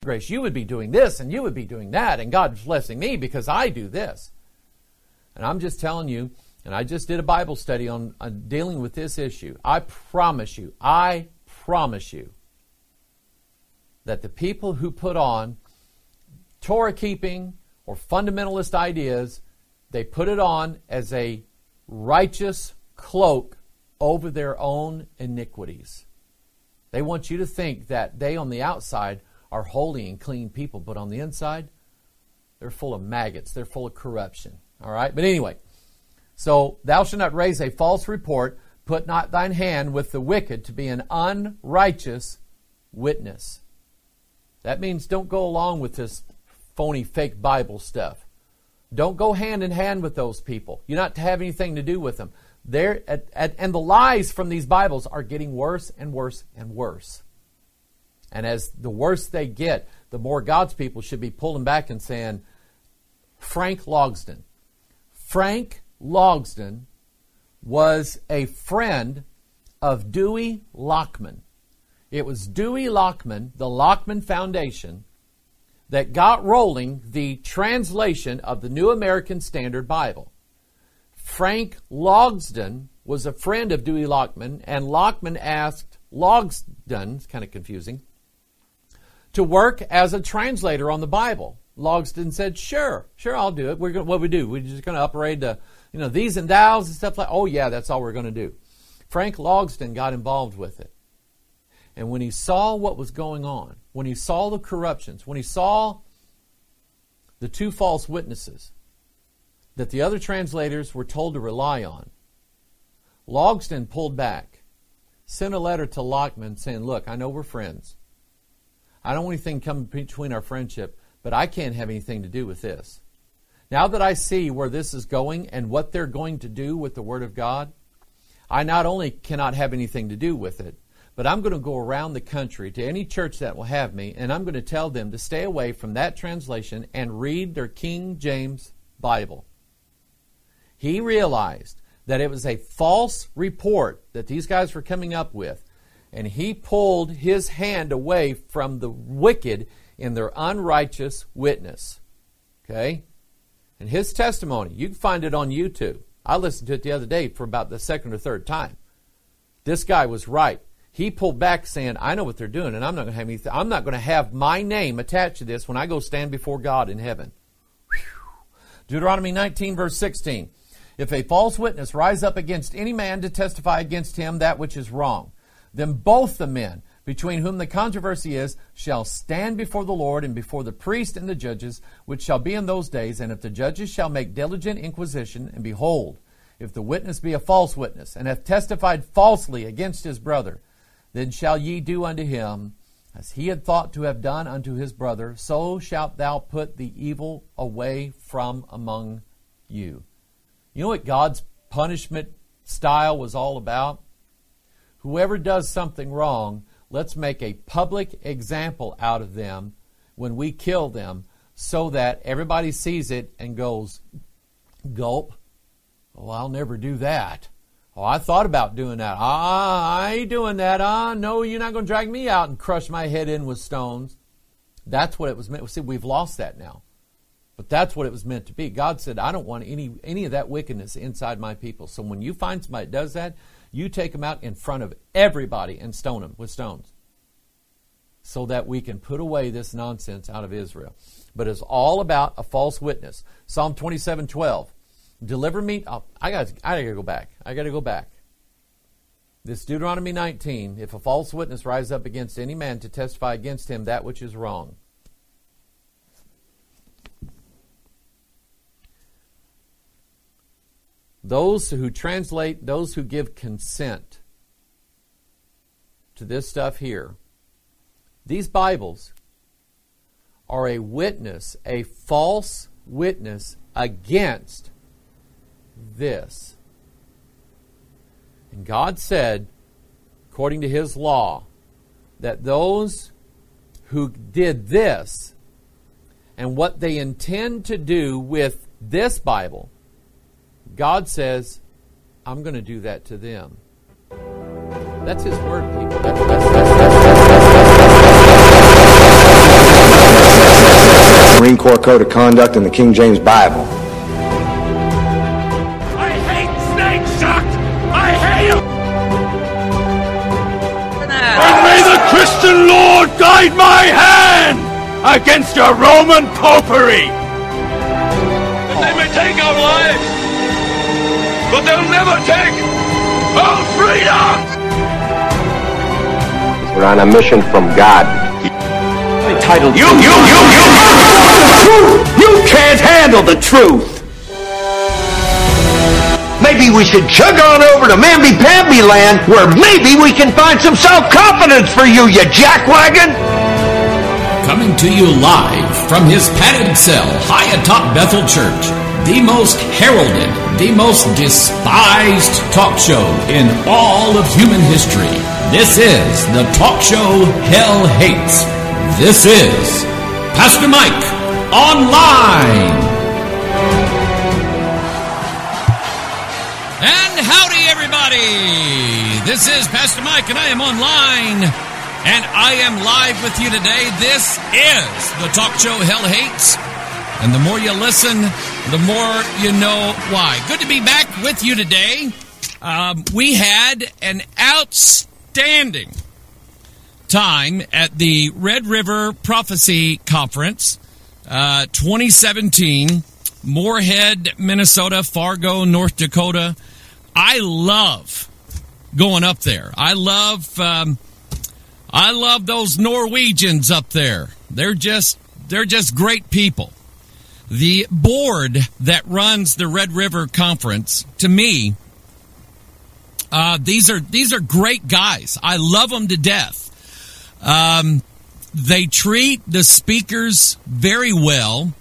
grace, you would be doing this and you would be doing that, and God's blessing me because I do this. And I'm just telling you, and I just did a Bible study on dealing with this issue. I promise you, that the people who put on Torah keeping or fundamentalist ideas, they put it on as a righteous cloak over their own iniquities. They want you to think that they on the outside are holy and clean people, but on the inside, they're full of maggots. They're full of corruption. All right? But anyway, so thou shalt not raise a false report. Put not thine hand with the wicked to be an unrighteous witness. That means don't go along with this phony fake Bible stuff. Don't go hand in hand with those people. You're not to have anything to do with them. And the lies from these Bibles are getting worse and worse and worse. And as the worse they get, the more God's people should be pulling back and saying, Frank Logsdon. Frank Logsdon was a friend of Dewey Lockman. It was Dewey Lockman, the Lockman Foundation, that got rolling the translation of the New American Standard Bible. Frank Logsdon was a friend of Dewey Lockman, and Lockman asked Logsdon, it's kind of confusing, to work as a translator on the Bible. Logsdon said, sure, I'll do it. What we do? We're just going to upgrade the, these and thous and stuff like, oh yeah, that's all we're going to do. Frank Logsdon got involved with it. And when he saw what was going on, when he saw the corruptions, when he saw the two false witnesses that the other translators were told to rely on, Logsdon pulled back, sent a letter to Lockman saying, look, I know we're friends. I don't want anything coming between our friendship, but I can't have anything to do with this. Now that I see where this is going and what they're going to do with the Word of God, I not only cannot have anything to do with it, but I'm going to go around the country to any church that will have me, and I'm going to tell them to stay away from that translation and read their King James Bible. He realized that it was a false report that these guys were coming up with, and he pulled his hand away from the wicked in their unrighteous witness. Okay? And his testimony, you can find it on YouTube. I listened to it the other day for about the second or third time. This guy was right. He pulled back saying, I know what they're doing, and I'm not going to have my name attached to this when I go stand before God in heaven. Whew. Deuteronomy 19, verse 16. If a false witness rise up against any man to testify against him that which is wrong, then both the men between whom the controversy is shall stand before the Lord and before the priest and the judges, which shall be in those days. And if the judges shall make diligent inquisition, and behold, if the witness be a false witness, and hath testified falsely against his brother, then shall ye do unto him as he had thought to have done unto his brother, so shalt thou put the evil away from among you. You know what God's punishment style was all about? Whoever does something wrong, let's make a public example out of them when we kill them so that everybody sees it and goes, gulp, oh, I'll never do that. Oh, I thought about doing that. I ain't doing that. No, you're not going to drag me out and crush my head in with stones. That's what it was meant. See, we've lost that now. But that's what it was meant to be. God said, I don't want any of that wickedness inside my people. So when you find somebody that does that, you take them out in front of everybody and stone them with stones so that we can put away this nonsense out of Israel. But it's all about a false witness. Psalm 27:12. Deliver me. Oh, I got to go back. This Deuteronomy 19. If a false witness rise up against any man to testify against him that which is wrong. Those who translate, those who give consent to this stuff here, these Bibles are a witness, a false witness against this. And God said, according to His law, that those who did this and what they intend to do with this Bible, God says, I'm going to do that to them. That's His word, people. That's Marine Corps Code of Conduct and the King James Bible. I hate snake shock! I hate him! And may the Christian Lord guide my hand against your Roman popery! They may take our lives, but they'll never take our freedom! We're on a mission from God. Entitled You can't handle the truth! Maybe we should chug on over to Mamby-Pamby land where maybe we can find some self-confidence for you, you jackwagon! Coming to you live from his padded cell high atop Bethel Church, the most heralded, the most despised talk show in all of human history. This is the talk show Hell Hates. This is Pastor Mike Online. And howdy, everybody. This is Pastor Mike, and I am online, and I am live with you today. This is the talk show Hell Hates, and the more you listen, the more you know why. Good to be back with you today. We had an outstanding time at the Red River Prophecy Conference 2017, Moorhead, Minnesota, Fargo, North Dakota. I love going up there. I love those Norwegians up there. They're just great people. The board that runs the Red River Conference, to me, these are great guys. I love them to death. They treat the speakers very well.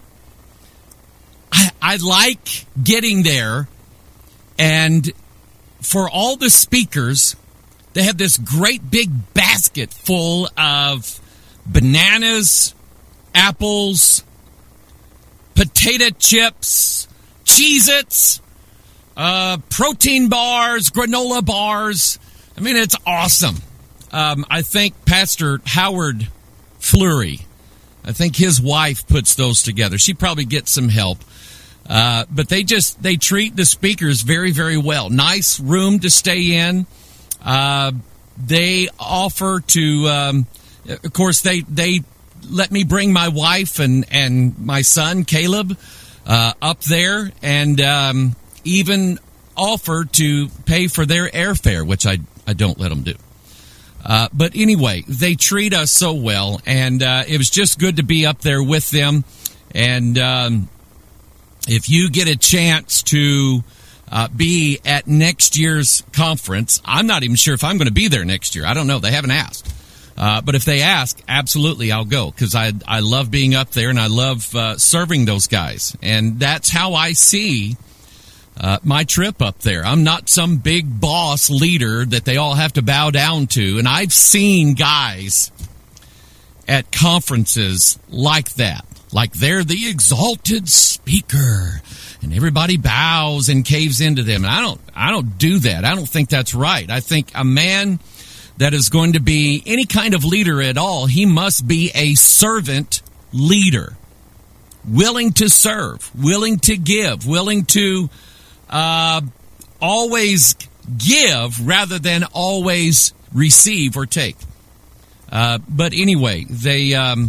I like getting there, and for all the speakers, they have this great big basket full of bananas, apples, potato chips, Cheez-Its, protein bars, granola bars. I mean, it's awesome. I think Pastor Howard Fleury, I think his wife puts those together. She probably gets some help. But they treat the speakers very, very well. Nice room to stay in. They offer to, of course, they let me bring my wife and my son, Caleb, up there, and even offer to pay for their airfare, which I don't let them do. But anyway, they treat us so well, and it was just good to be up there with them. And if you get a chance to be at next year's conference, I'm not even sure if I'm going to be there next year. I don't know. They haven't asked. But if they ask, absolutely I'll go, because I love being up there, and I love serving those guys. And that's how I see my trip up there. I'm not some big boss leader that they all have to bow down to. And I've seen guys at conferences like that. Like they're the exalted speaker, and everybody bows and caves into them. And I don't do that. I don't think that's right. I think a man that is going to be any kind of leader at all, he must be a servant leader, willing to serve, willing to give, willing to always give rather than always receive or take. But anyway, they're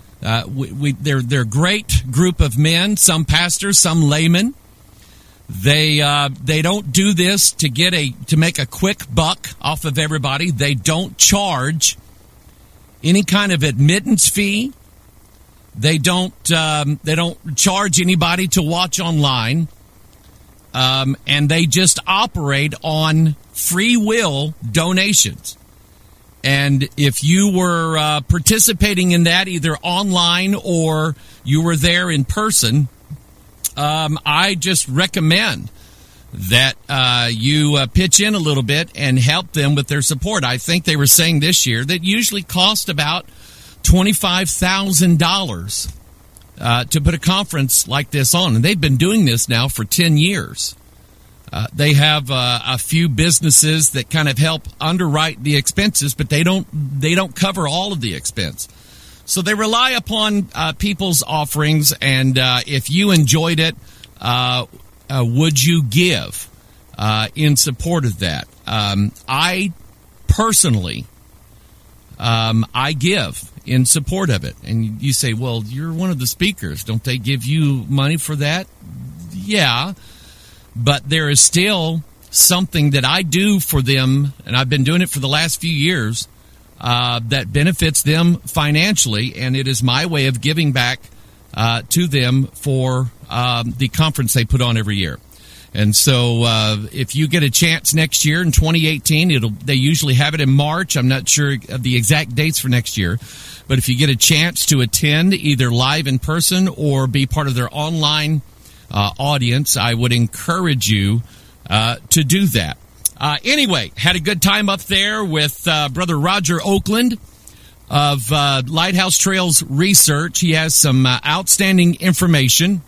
a great group of men, some pastors, some laymen. They don't do this to make a quick buck off of everybody. They don't charge any kind of admittance fee. They don't charge anybody to watch online. And they just operate on free will donations. And if you were participating in that either online or you were there in person, I just recommend that you pitch in a little bit and help them with their support. I think they were saying this year that usually cost about $25,000 to put a conference like this on. And they've been doing this now for 10 years. They have a few businesses that kind of help underwrite the expenses, but they don't cover all of the expense. So they rely upon people's offerings, and if you enjoyed it, would you give in support of that? I personally, I give in support of it. And you say, well, you're one of the speakers. Don't they give you money for that? Yeah, but there is still something that I do for them, and I've been doing it for the last few years, that benefits them financially, and it is my way of giving back to them for the conference they put on every year. And so if you get a chance next year in 2018, they usually have it in March. I'm not sure of the exact dates for next year. But if you get a chance to attend either live in person or be part of their online audience, I would encourage you to do that. Anyway, had a good time up there with Brother Roger Oakland of Lighthouse Trails Research. He has some outstanding information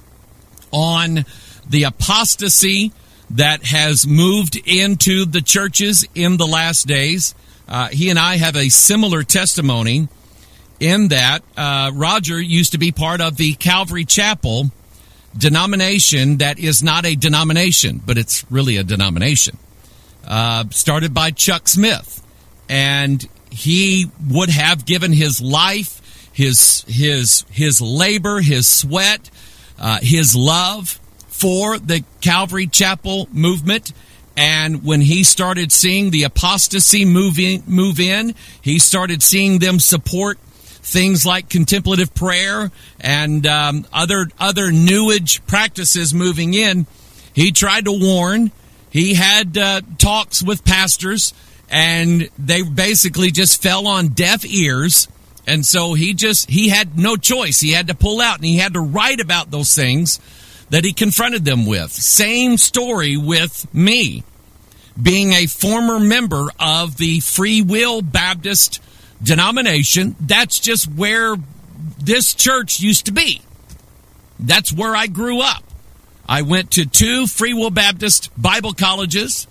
on the apostasy that has moved into the churches in the last days. He and I have a similar testimony in that Roger used to be part of the Calvary Chapel denomination that is not a denomination, but it's really a denomination. Started by Chuck Smith. And he would have given his life, his labor, his sweat, his love for the Calvary Chapel movement. And when he started seeing the apostasy move in, he started seeing them support things like contemplative prayer and other New Age practices moving in. He tried to warn. He had talks with pastors, and they basically just fell on deaf ears. And so he had no choice. He had to pull out, and he had to write about those things that he confronted them with. Same story with me, being a former member of the Free Will Baptist denomination. That's just where this church used to be. That's where I grew up. I went to 2 Free Will Baptist Bible colleges.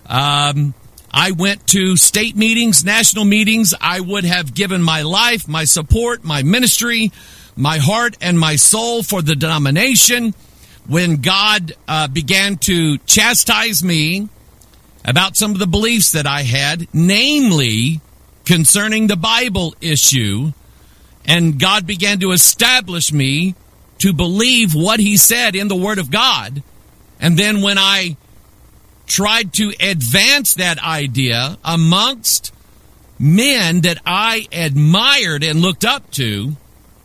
I went to state meetings, national meetings. I would have given my life, my support, my ministry, my heart, and my soul for the denomination. When God began to chastise me about some of the beliefs that I had, namely concerning the Bible issue, and God began to establish me to believe what he said in the Word of God. And then when I tried to advance that idea amongst men that I admired and looked up to,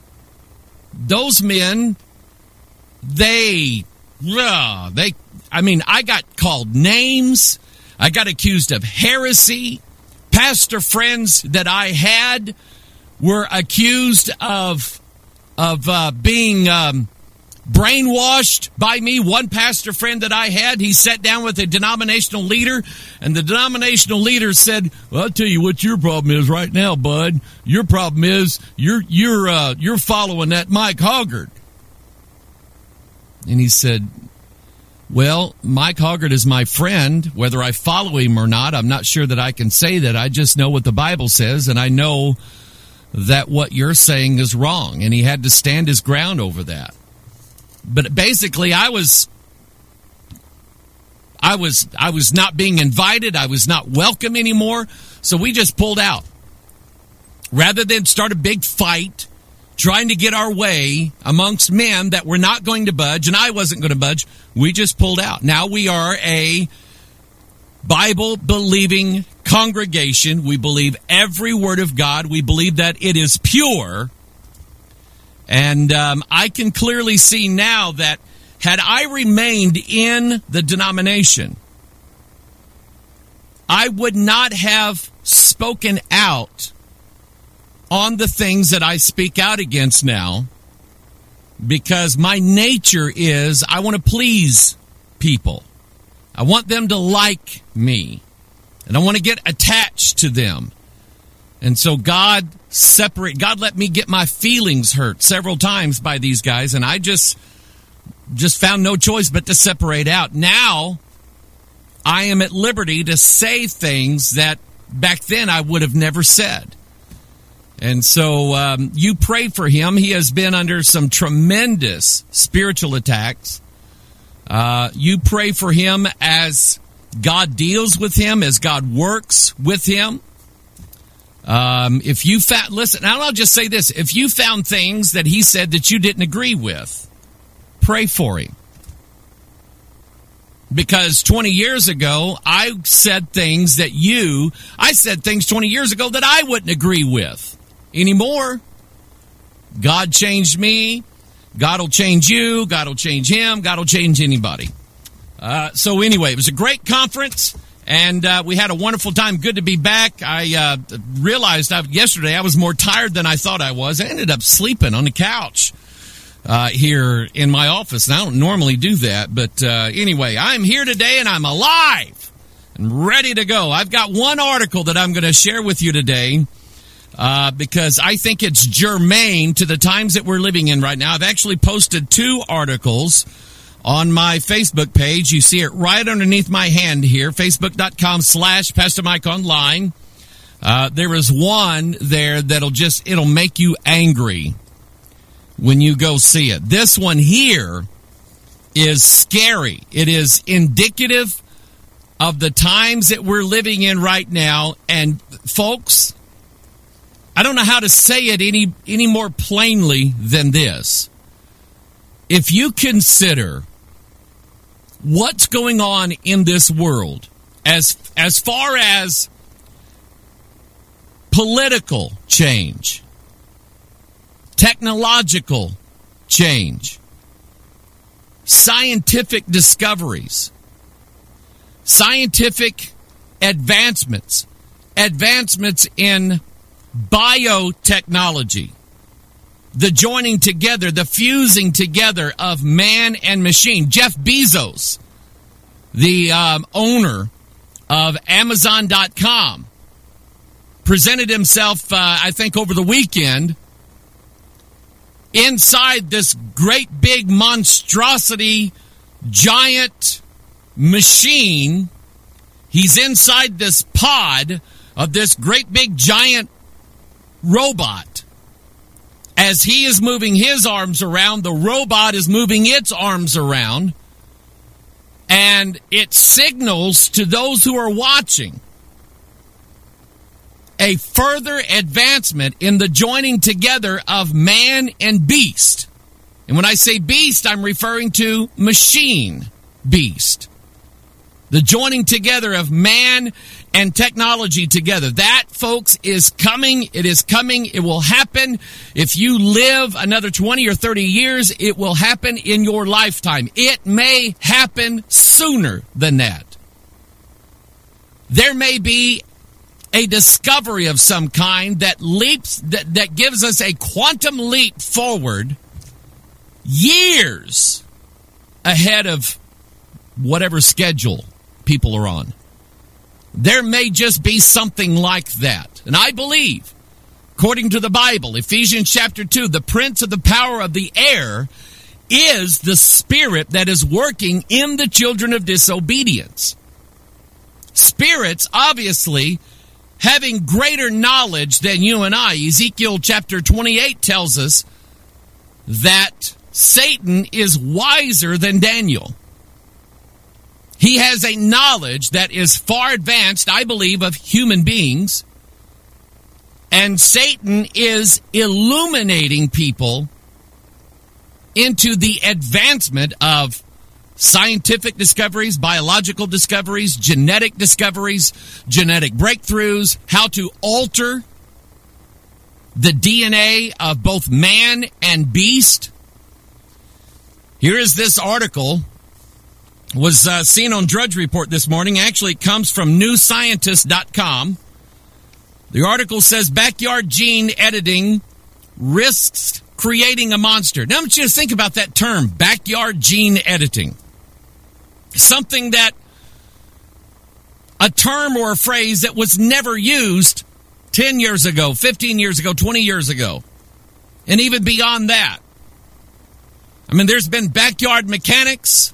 those men, I got called names. I got accused of heresy. Pastor friends that I had were accused of being brainwashed by me. One pastor friend that I had, he sat down with a denominational leader, and the denominational leader said, "Well, I'll tell you what your problem is right now, bud. Your problem is you're following that Mike Hoggard." And he said, "Well, Mike Hoggard is my friend. Whether I follow him or not, I'm not sure that I can say that. I just know what the Bible says, and I know that what you're saying is wrong." And he had to stand his ground over that. But basically, I was not being invited. I was not welcome anymore. So we just pulled out. Rather than start a big fight trying to get our way amongst men that were not going to budge, and I wasn't going to budge, we just pulled out. Now we are a Bible-believing congregation. We believe every word of God. We believe that it is pure. And I can clearly see now that had I remained in the denomination, I would not have spoken out on the things that I speak out against now, because my nature is I want to please people. I want them to like me, and I want to get attached to them. And so God let me get my feelings hurt several times by these guys, and I just found no choice but to separate out. Now I am at liberty to say things that back then I would have never said. And so you pray for him. He has been under some tremendous spiritual attacks. You pray for him as God deals with him, as God works with him. If you found, listen, I'll just say this. If you found things that he said that you didn't agree with, pray for him. Because 20 years ago, I said things 20 years ago that I wouldn't agree with anymore. God changed me. God will change you. God will change him. God will change anybody. So anyway, it was a great conference, and we had a wonderful time. Good to be back. I realized yesterday I was more tired than I thought I was. I ended up sleeping on the couch here in my office. And I don't normally do that, but anyway, I'm here today, and I'm alive and ready to go. I've got one article that I'm going to share with you today because I think it's germane to the times that we're living in right now. I've actually posted 2 articles on my Facebook page. You see it right underneath my hand here, facebook.com/Pastor Mike Online. There is one there it'll make you angry when you go see it. This one here is scary. It is indicative of the times that we're living in right now. And folks, I don't know how to say it any more plainly than this. If you consider what's going on in this world as far as political change, technological change, scientific discoveries, scientific advancements in biotechnology, the joining together, the fusing together of man and machine. Jeff Bezos, the owner of Amazon.com, presented himself, I think, over the weekend inside this great big monstrosity, giant machine. He's inside this pod of this great big giant robot. As he is moving his arms around, the robot is moving its arms around, and it signals to those who are watching a further advancement in the joining together of man and beast. And when I say beast, I'm referring to machine beast. The joining together of man and technology together. That, folks, is coming. It is coming. It will happen. If you live another 20 or 30 years, it will happen in your lifetime. It may happen sooner than that. There may be a discovery of some kind that gives us a quantum leap forward years ahead of whatever schedule people are on. There may just be something like that. And I believe, according to the Bible, Ephesians chapter 2, the prince of the power of the air is the spirit that is working in the children of disobedience. Spirits, obviously, having greater knowledge than you and I. Ezekiel chapter 28 tells us that Satan is wiser than Daniel. He has a knowledge that is far advanced, I believe, of human beings. And Satan is illuminating people into the advancement of scientific discoveries, biological discoveries, genetic discoveries, genetic breakthroughs, how to alter the DNA of both man and beast. Here is this article. Was seen on Drudge Report this morning. Actually, it comes from newscientist.com. The article says backyard gene editing risks creating a monster. Now I want you to think about that term, backyard gene editing. Something that, a term or a phrase that was never used 10 years ago, 15 years ago, 20 years ago, and even beyond that. I mean, there's been backyard mechanics,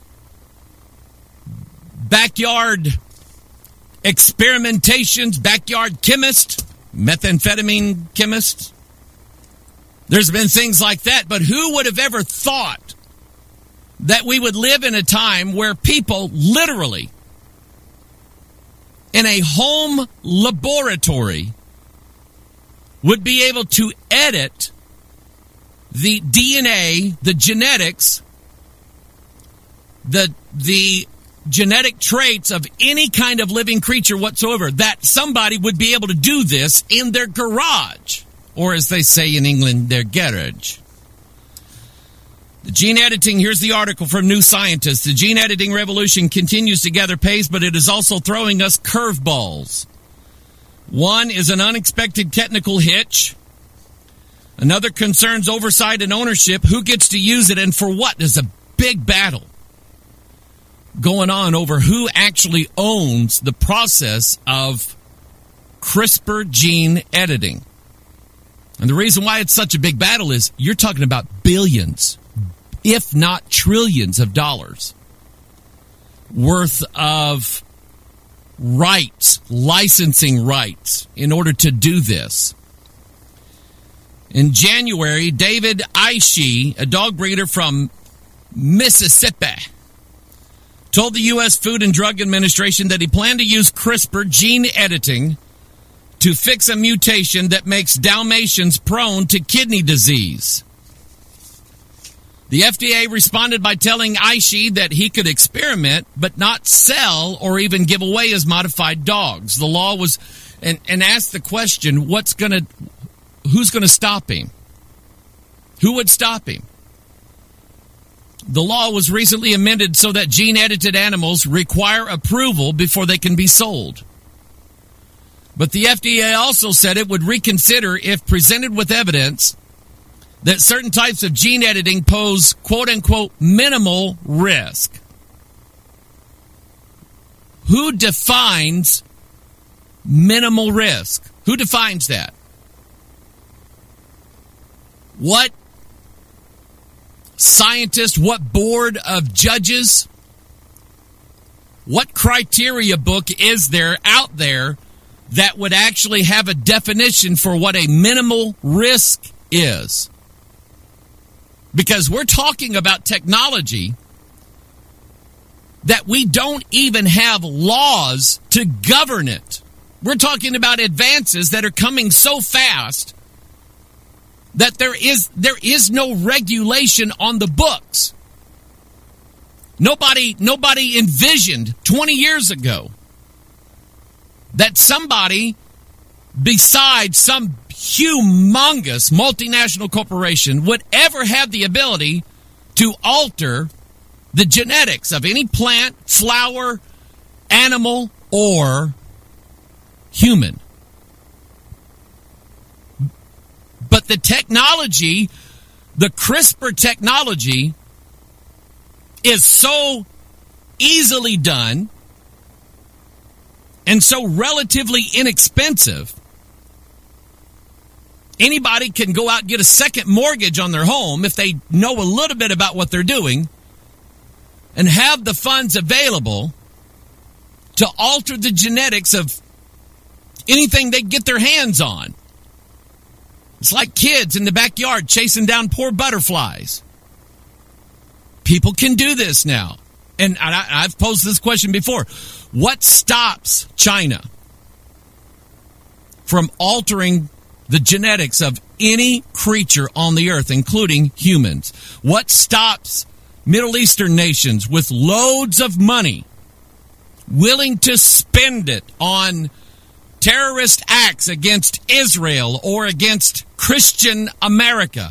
backyard experimentations, backyard chemists, methamphetamine chemists, There's been things like that, but who would have ever thought that we would live in a time where people literally in a home laboratory would be able to edit the DNA, the genetics, the genetic traits of any kind of living creature whatsoever, that somebody would be able to do this in their garage, or as they say in England, their garage. The gene editing, here's the article from New Scientist. The gene editing revolution continues to gather pace, but it is also throwing us curveballs. One is an unexpected technical hitch. Another concerns oversight and ownership. Who gets to use it and for what? There's a big battle going on over who actually owns the process of CRISPR gene editing. And the reason why it's such a big battle is you're talking about billions, if not trillions of dollars worth of rights, licensing rights in order to do this. In January, David Ishii, a dog breeder from Mississippi, told the U.S. Food and Drug Administration that he planned to use CRISPR gene editing to fix a mutation that makes Dalmatians prone to kidney disease. The FDA responded by telling Ishii that he could experiment but not sell or even give away his modified dogs. The law was, and asked the question, who's going to stop him? Who would stop him? The law was recently amended so that gene-edited animals require approval before they can be sold. But the FDA also said it would reconsider if presented with evidence that certain types of gene editing pose quote-unquote minimal risk. Who defines minimal risk? Who defines that? What scientist, what board of judges, what criteria book is there out there that would actually have a definition for what a minimal risk is? Because we're talking about technology that we don't even have laws to govern it. We're talking about advances that are coming so fast that there is no regulation on the books. Nobody envisioned 20 years ago that somebody besides some humongous multinational corporation would ever have the ability to alter the genetics of any plant, flower, animal, or human. But the technology, the CRISPR technology, is so easily done and so relatively inexpensive. Anybody can go out and get a second mortgage on their home if they know a little bit about what they're doing and have the funds available to alter the genetics of anything they get their hands on. It's like kids in the backyard chasing down poor butterflies. People can do this now. And I've posed this question before. What stops China from altering the genetics of any creature on the earth, including humans? What stops Middle Eastern nations with loads of money willing to spend it on terrorist acts against Israel or against Christian America?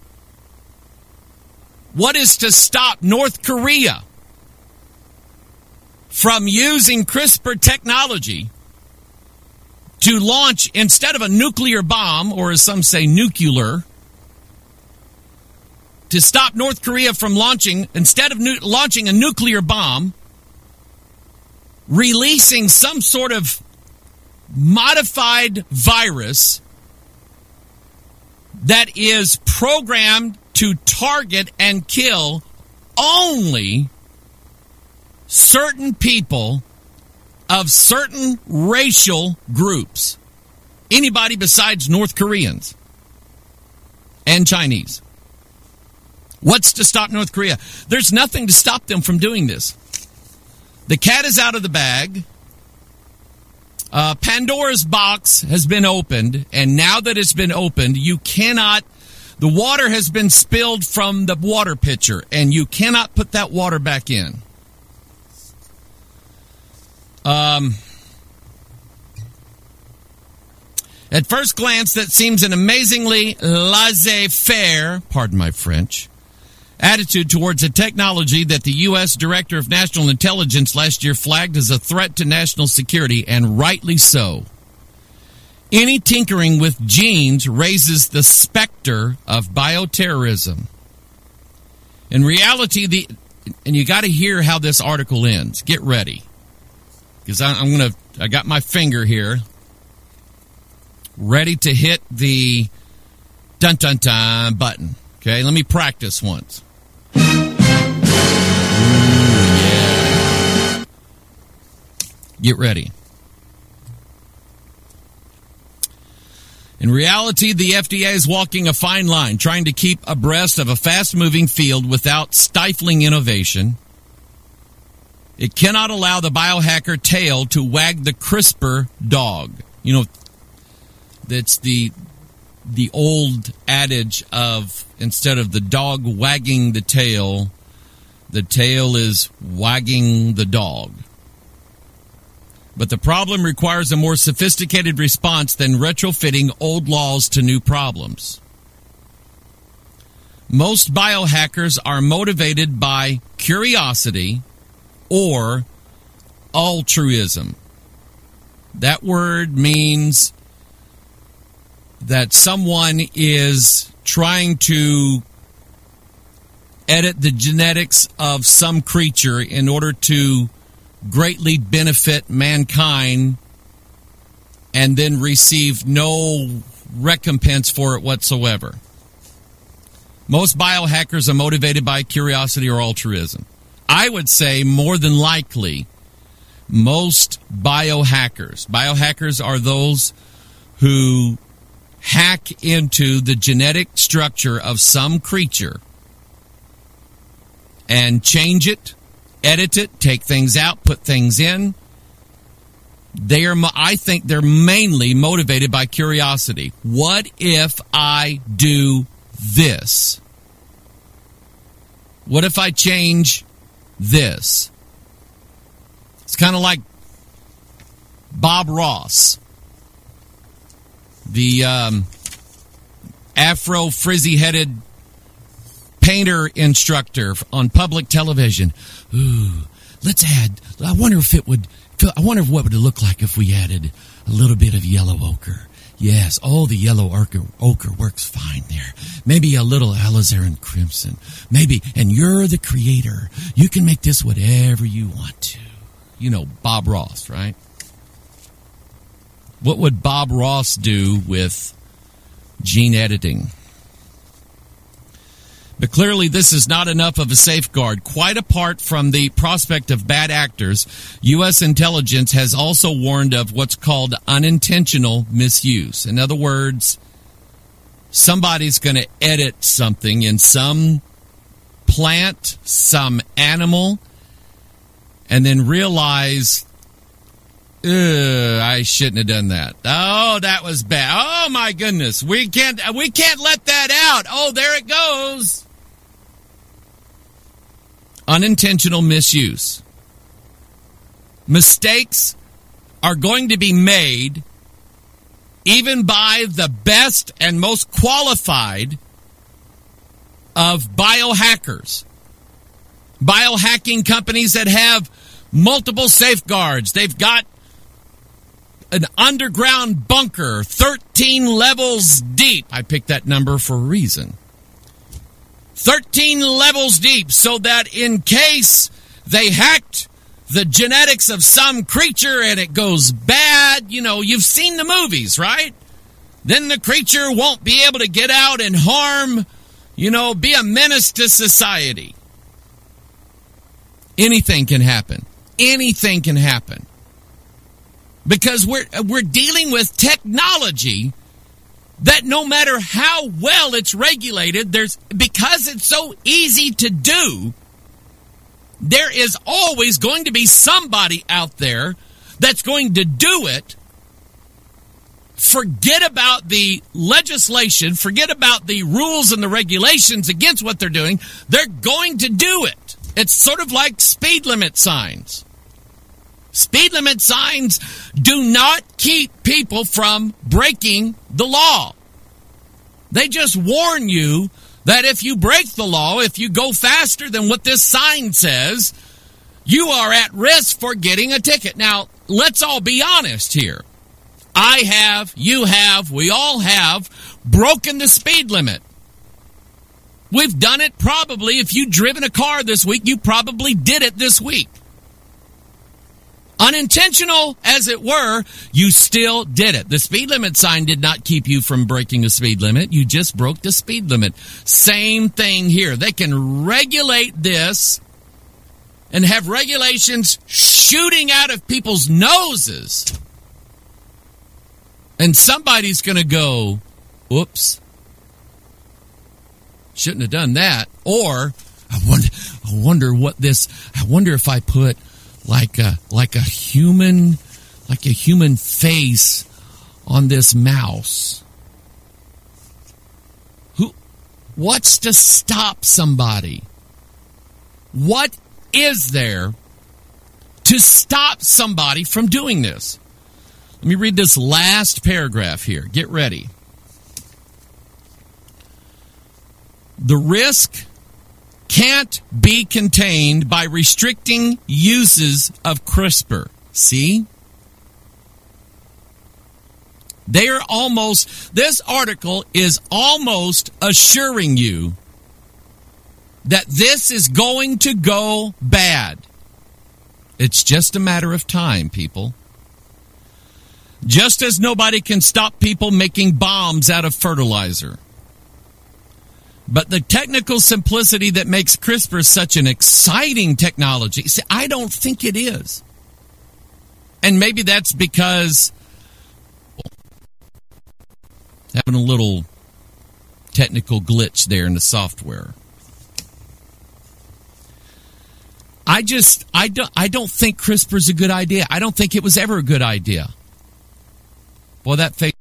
What is to stop North Korea from using CRISPR technology to launch, instead of a nuclear bomb, or as some say, nuclear, to stop North Korea from launching, instead of launching a nuclear bomb, releasing some sort of modified virus that is programmed to target and kill only certain people of certain racial groups. Anybody besides North Koreans. and Chinese. What's to stop North Korea? There's nothing to stop them from doing this. The cat is out of the bag. Pandora's box has been opened, and now that it's been opened, you cannot... The water has been spilled from the water pitcher, and you cannot put that water back in. At first glance, that seems an amazingly laissez-faire, pardon my French, attitude towards a technology that the U.S. Director of National Intelligence last year flagged as a threat to national security, and rightly so. Any tinkering with genes raises the specter of bioterrorism. In reality, and you got to hear how this article ends. Get ready, because I got my finger here, ready to hit the dun dun dun button. Okay, let me practice once. Ooh, yeah. Get ready. In reality, the FDA is walking a fine line, trying to keep abreast of a fast-moving field without stifling innovation. It cannot allow the biohacker tail to wag the CRISPR dog. You know, that's the old adage of, instead of the dog wagging the tail is wagging the dog. But the problem requires a more sophisticated response than retrofitting old laws to new problems. Most biohackers are motivated by curiosity or altruism. That word means that someone is trying to edit the genetics of some creature in order to greatly benefit mankind and then receive no recompense for it whatsoever. Most biohackers are motivated by curiosity or altruism. I would say more than likely most biohackers are those who hack into the genetic structure of some creature and change it, edit it, take things out, put things in. I think they're mainly motivated by curiosity. What if I do this? What if I change this? It's kind of like Bob Ross, the afro frizzy-headed painter instructor on public television. Ooh, let's add. I wonder what would it look like if we added a little bit of yellow ochre. Yes, the yellow ochre works fine there. Maybe a little alizarin crimson. Maybe, and you're the creator. You can make this whatever you want to. You know, Bob Ross, right? What would Bob Ross do with gene editing? But clearly this is not enough of a safeguard. Quite apart from the prospect of bad actors, U.S. intelligence has also warned of what's called unintentional misuse. In other words, somebody's going to edit something in some plant, some animal, and then realize, I shouldn't have done that. Oh, that was bad. Oh my goodness. We can't let that out. Oh, there it goes. Unintentional misuse. Mistakes are going to be made even by the best and most qualified of biohackers. Biohacking companies that have multiple safeguards. They've got an underground bunker 13 levels deep. I picked that number for a reason. 13 levels deep, so that in case they hacked the genetics of some creature and it goes bad, you know, you've seen the movies, right? Then the creature won't be able to get out and harm, be a menace to society. Anything can happen. Anything can happen. Because we're dealing with technology that no matter how well it's regulated, because it's so easy to do, there is always going to be somebody out there that's going to do it. Forget about the legislation, forget about the rules and the regulations against what they're doing. They're going to do it. It's sort of like speed limit signs. Speed limit signs do not keep people from breaking the law. They just warn you that if you break the law, if you go faster than what this sign says, you are at risk for getting a ticket. Now, let's all be honest here. I have, you have, we all have broken the speed limit. We've done it probably. If you've driven a car this week, you probably did it this week. Unintentional as it were, you still did it. The speed limit sign did not keep you from breaking the speed limit. You just broke the speed limit. Same thing here. They can regulate this and have regulations shooting out of people's noses. And somebody's going to go, oops, shouldn't have done that. Or I wonder if I put like a human face on this mouse. What's to stop somebody? What is there to stop somebody from doing this? Let me read this last paragraph here. Get ready. The risk can't be contained by restricting uses of CRISPR. See? This article is almost assuring you that this is going to go bad. It's just a matter of time, people. Just as nobody can stop people making bombs out of fertilizer. But the technical simplicity that makes CRISPR such an exciting technology, see, I don't think it is. And maybe that's because having a little technical glitch there in the software. I don't think CRISPR is a good idea. I don't think it was ever a good idea. Boy, that fake.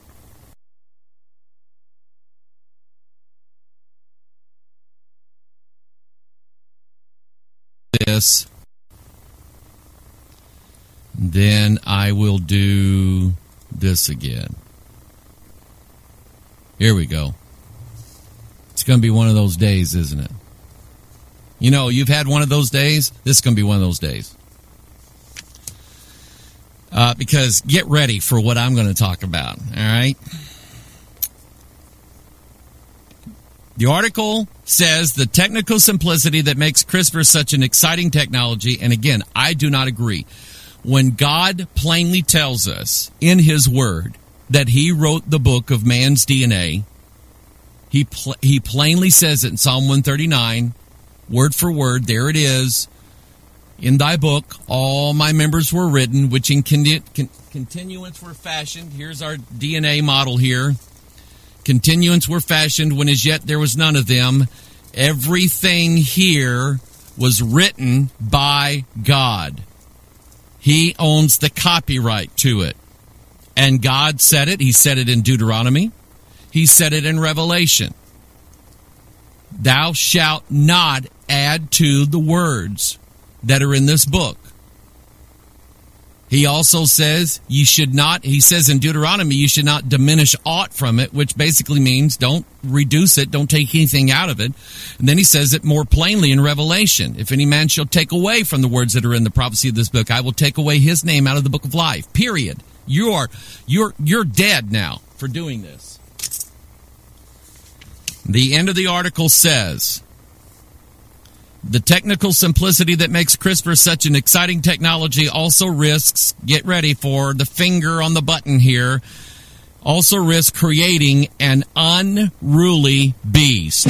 This. Then I will do this again. Here we go. It's going to be one of those days, isn't it? You know, you've had one of those days. This is going to be one of those days. Because get ready for what I'm going to talk about, all right? The article says the technical simplicity that makes CRISPR such an exciting technology, and again, I do not agree. When God plainly tells us in His Word that He wrote the book of man's DNA, He plainly says it in Psalm 139, word for word, there it is. In thy book, all my members were written, which in continuance were fashioned. Here's our DNA model here. Continuance were fashioned when as yet there was none of them. Everything here was written by God. He owns the copyright to it. And God said it. He said it in Deuteronomy. He said it in Revelation. Thou shalt not add to the words that are in this book. He also says you should not, he says in Deuteronomy, you should not diminish aught from it, which basically means don't reduce it, don't take anything out of it. And then he says it more plainly in Revelation. If any man shall take away from the words that are in the prophecy of this book, I will take away his name out of the book of life. Period. You're dead now for doing this. The end of the article says, the technical simplicity that makes CRISPR such an exciting technology also risks, get ready for the finger on the button here, also risks creating an unruly beast.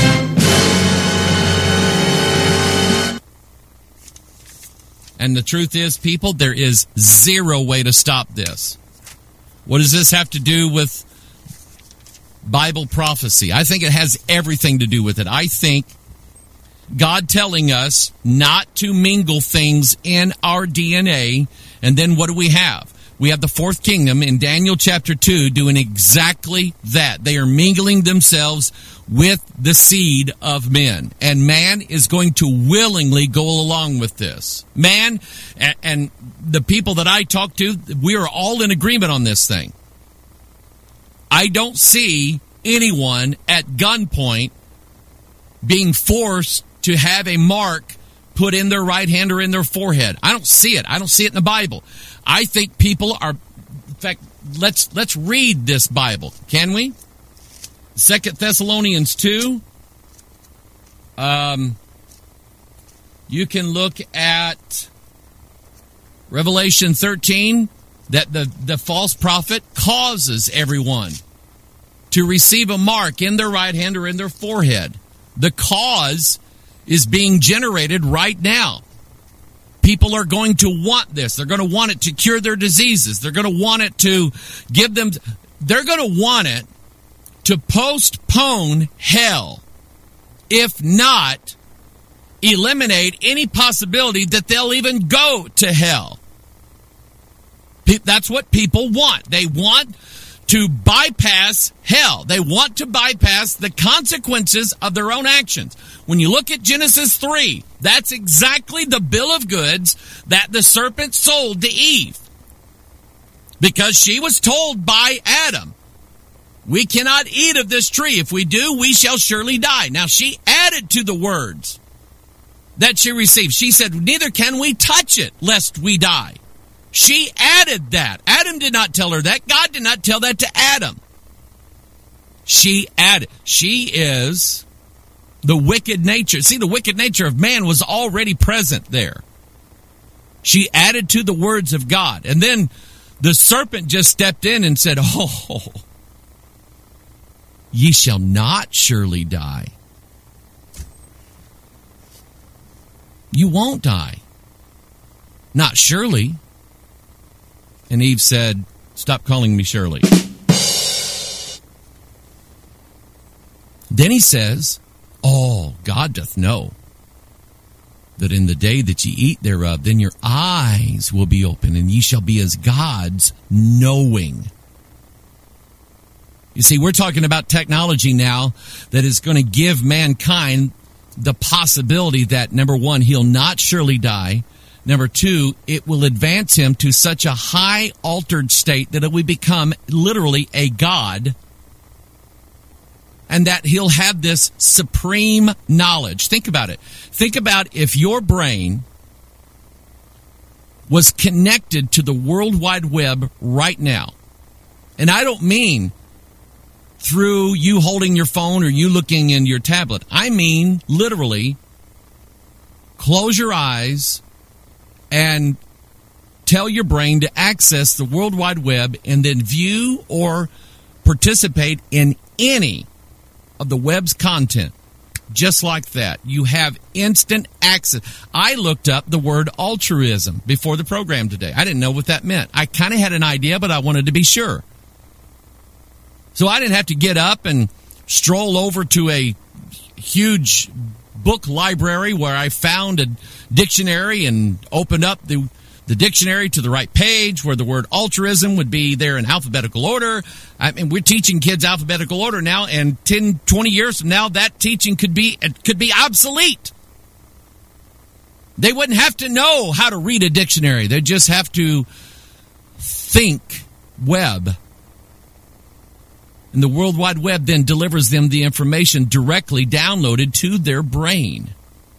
And the truth is, people, there is zero way to stop this. What does this have to do with Bible prophecy. I think it has everything to do with it. I think God telling us not to mingle things in our DNA. And then what do we have? We have the fourth kingdom in Daniel chapter 2 doing exactly that. They are mingling themselves with the seed of men. And man is going to willingly go along with this. Man, and the people that I talk to, we are all in agreement on this thing. I don't see anyone at gunpoint being forced to have a mark put in their right hand or in their forehead. I don't see it. I don't see it in the Bible. I think people are, in fact, let's read this Bible. Can we? 2 Thessalonians 2. You can look at Revelation 13, that the false prophet causes everyone to receive a mark in their right hand or in their forehead. The cause is being generated right now. People are going to want this. They're going to want it to cure their diseases. They're going to want it to give them... They're going to want it to postpone hell. If not, eliminate any possibility that they'll even go to hell. That's what people want. They want to bypass hell. They want to bypass the consequences of their own actions. When you look at Genesis 3, that's exactly the bill of goods that the serpent sold to Eve. Because she was told by Adam, we cannot eat of this tree. If we do, we shall surely die. Now, she added to the words that she received. She said, neither can we touch it, lest we die. She added that. Adam did not tell her that. God did not tell that to Adam. She added. She is the wicked nature. See, the wicked nature of man was already present there. She added to the words of God. And then the serpent just stepped in and said, oh, ye shall not surely die. You won't die. Not surely. And Eve said, stop calling me Shirley. Then he says, oh, God doth know that in the day that ye eat thereof, then your eyes will be open, and ye shall be as gods, knowing. You see, we're talking about technology now that is going to give mankind the possibility that, number one, he'll not surely die. Number two, it will advance him to such a high altered state that it will become literally a god, and that he'll have this supreme knowledge. Think about it. Think about if your brain was connected to the World Wide Web right now. And I don't mean through you holding your phone or you looking in your tablet. I mean literally close your eyes and tell your brain to access the World Wide Web and then view or participate in any of the web's content. Just like that. You have instant access. I looked up the word altruism before the program today. I didn't know what that meant. I kind of had an idea, but I wanted to be sure. So I didn't have to get up and stroll over to a huge book library where I found a dictionary and opened up the dictionary to the right page where the word altruism would be there in alphabetical order. I mean, we're teaching kids alphabetical order now, and 10, 20 years from now, that teaching could be obsolete. They wouldn't have to know how to read a dictionary. They'd just have to think web. And the World Wide Web then delivers them the information directly downloaded to their brain.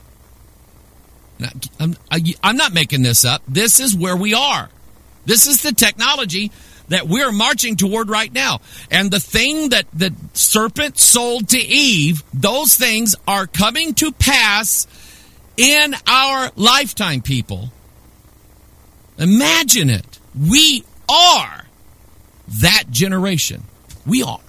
I'm not making this up. This is where we are. This is the technology that we're marching toward right now. And the thing that the serpent sold to Eve, those things are coming to pass in our lifetime, people. Imagine it. We are that generation. We are.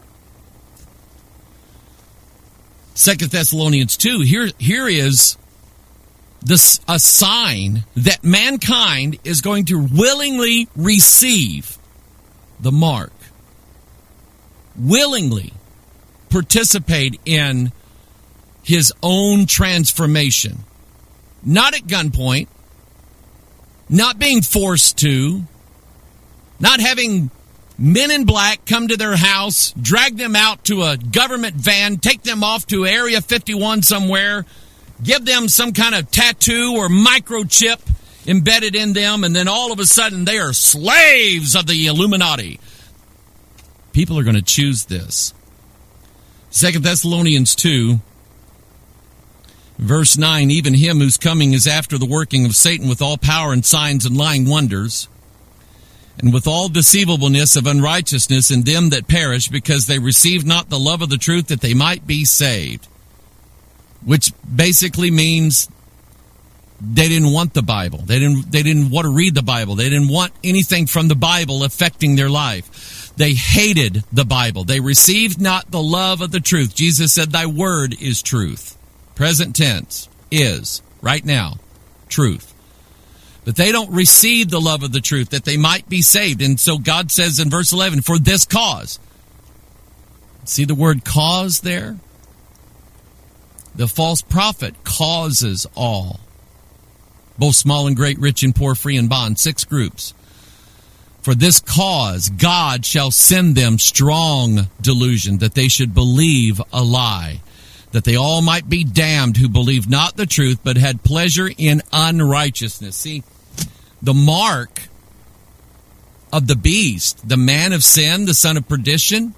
2 Thessalonians 2, here is a sign that mankind is going to willingly receive the mark. Willingly. participate in his own transformation. Not at gunpoint, not being forced to, not having men in black come to their house, drag them out to a government van, take them off to Area 51 somewhere, give them some kind of tattoo or microchip embedded in them, and then all of a sudden they are slaves of the Illuminati. People are going to choose this. 2 Thessalonians 2, verse 9, even him whose coming is after the working of Satan with all power and signs and lying wonders, and with all deceivableness of unrighteousness in them that perish, because they received not the love of the truth that they might be saved. Which basically means they didn't want the Bible. They didn't want to read the Bible. They didn't want anything from the Bible affecting their life. They hated the Bible. They received not the love of the truth. Jesus said, thy word is truth. Present tense, is, right now, truth. But they don't receive the love of the truth that they might be saved. And so God says in verse 11, for this cause. See the word cause there? The false prophet causes all. Both small and great, rich and poor, free and bond. 6 groups. For this cause, God shall send them strong delusion, that they should believe a lie, that they all might be damned who believed not the truth, but had pleasure in unrighteousness. See, the mark of the beast, the man of sin, the son of perdition.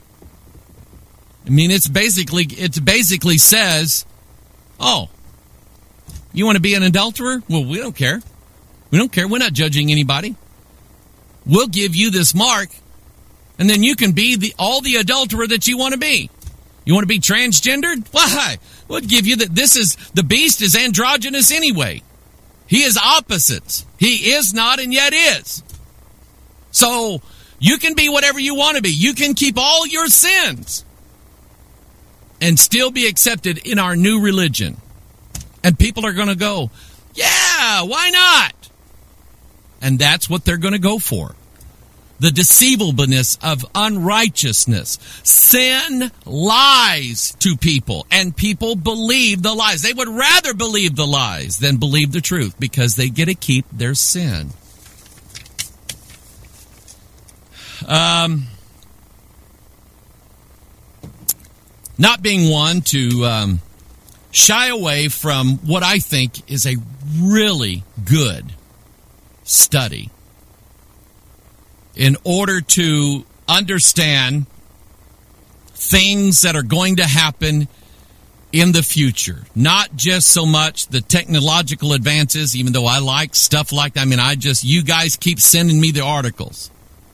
I mean, it basically says, oh, you want to be an adulterer? Well, we don't care. We don't care. We're not judging anybody. We'll give you this mark, and then you can be all the adulterer that you want to be. You want to be transgendered? Why? We'll give you that. The beast is androgynous anyway. He is opposites. He is not and yet is. So you can be whatever you want to be. You can keep all your sins and still be accepted in our new religion. And people are going to go, yeah, why not? And that's what they're going to go for. The deceivableness of unrighteousness. Sin lies to people, and people believe the lies. They would rather believe the lies than believe the truth because they get to keep their sin. Not being one to shy away from what I think is a really good study in order to understand things that are going to happen in the future. Not just so much the technological advances, even though I like stuff like that. I mean, you guys keep sending me the articles.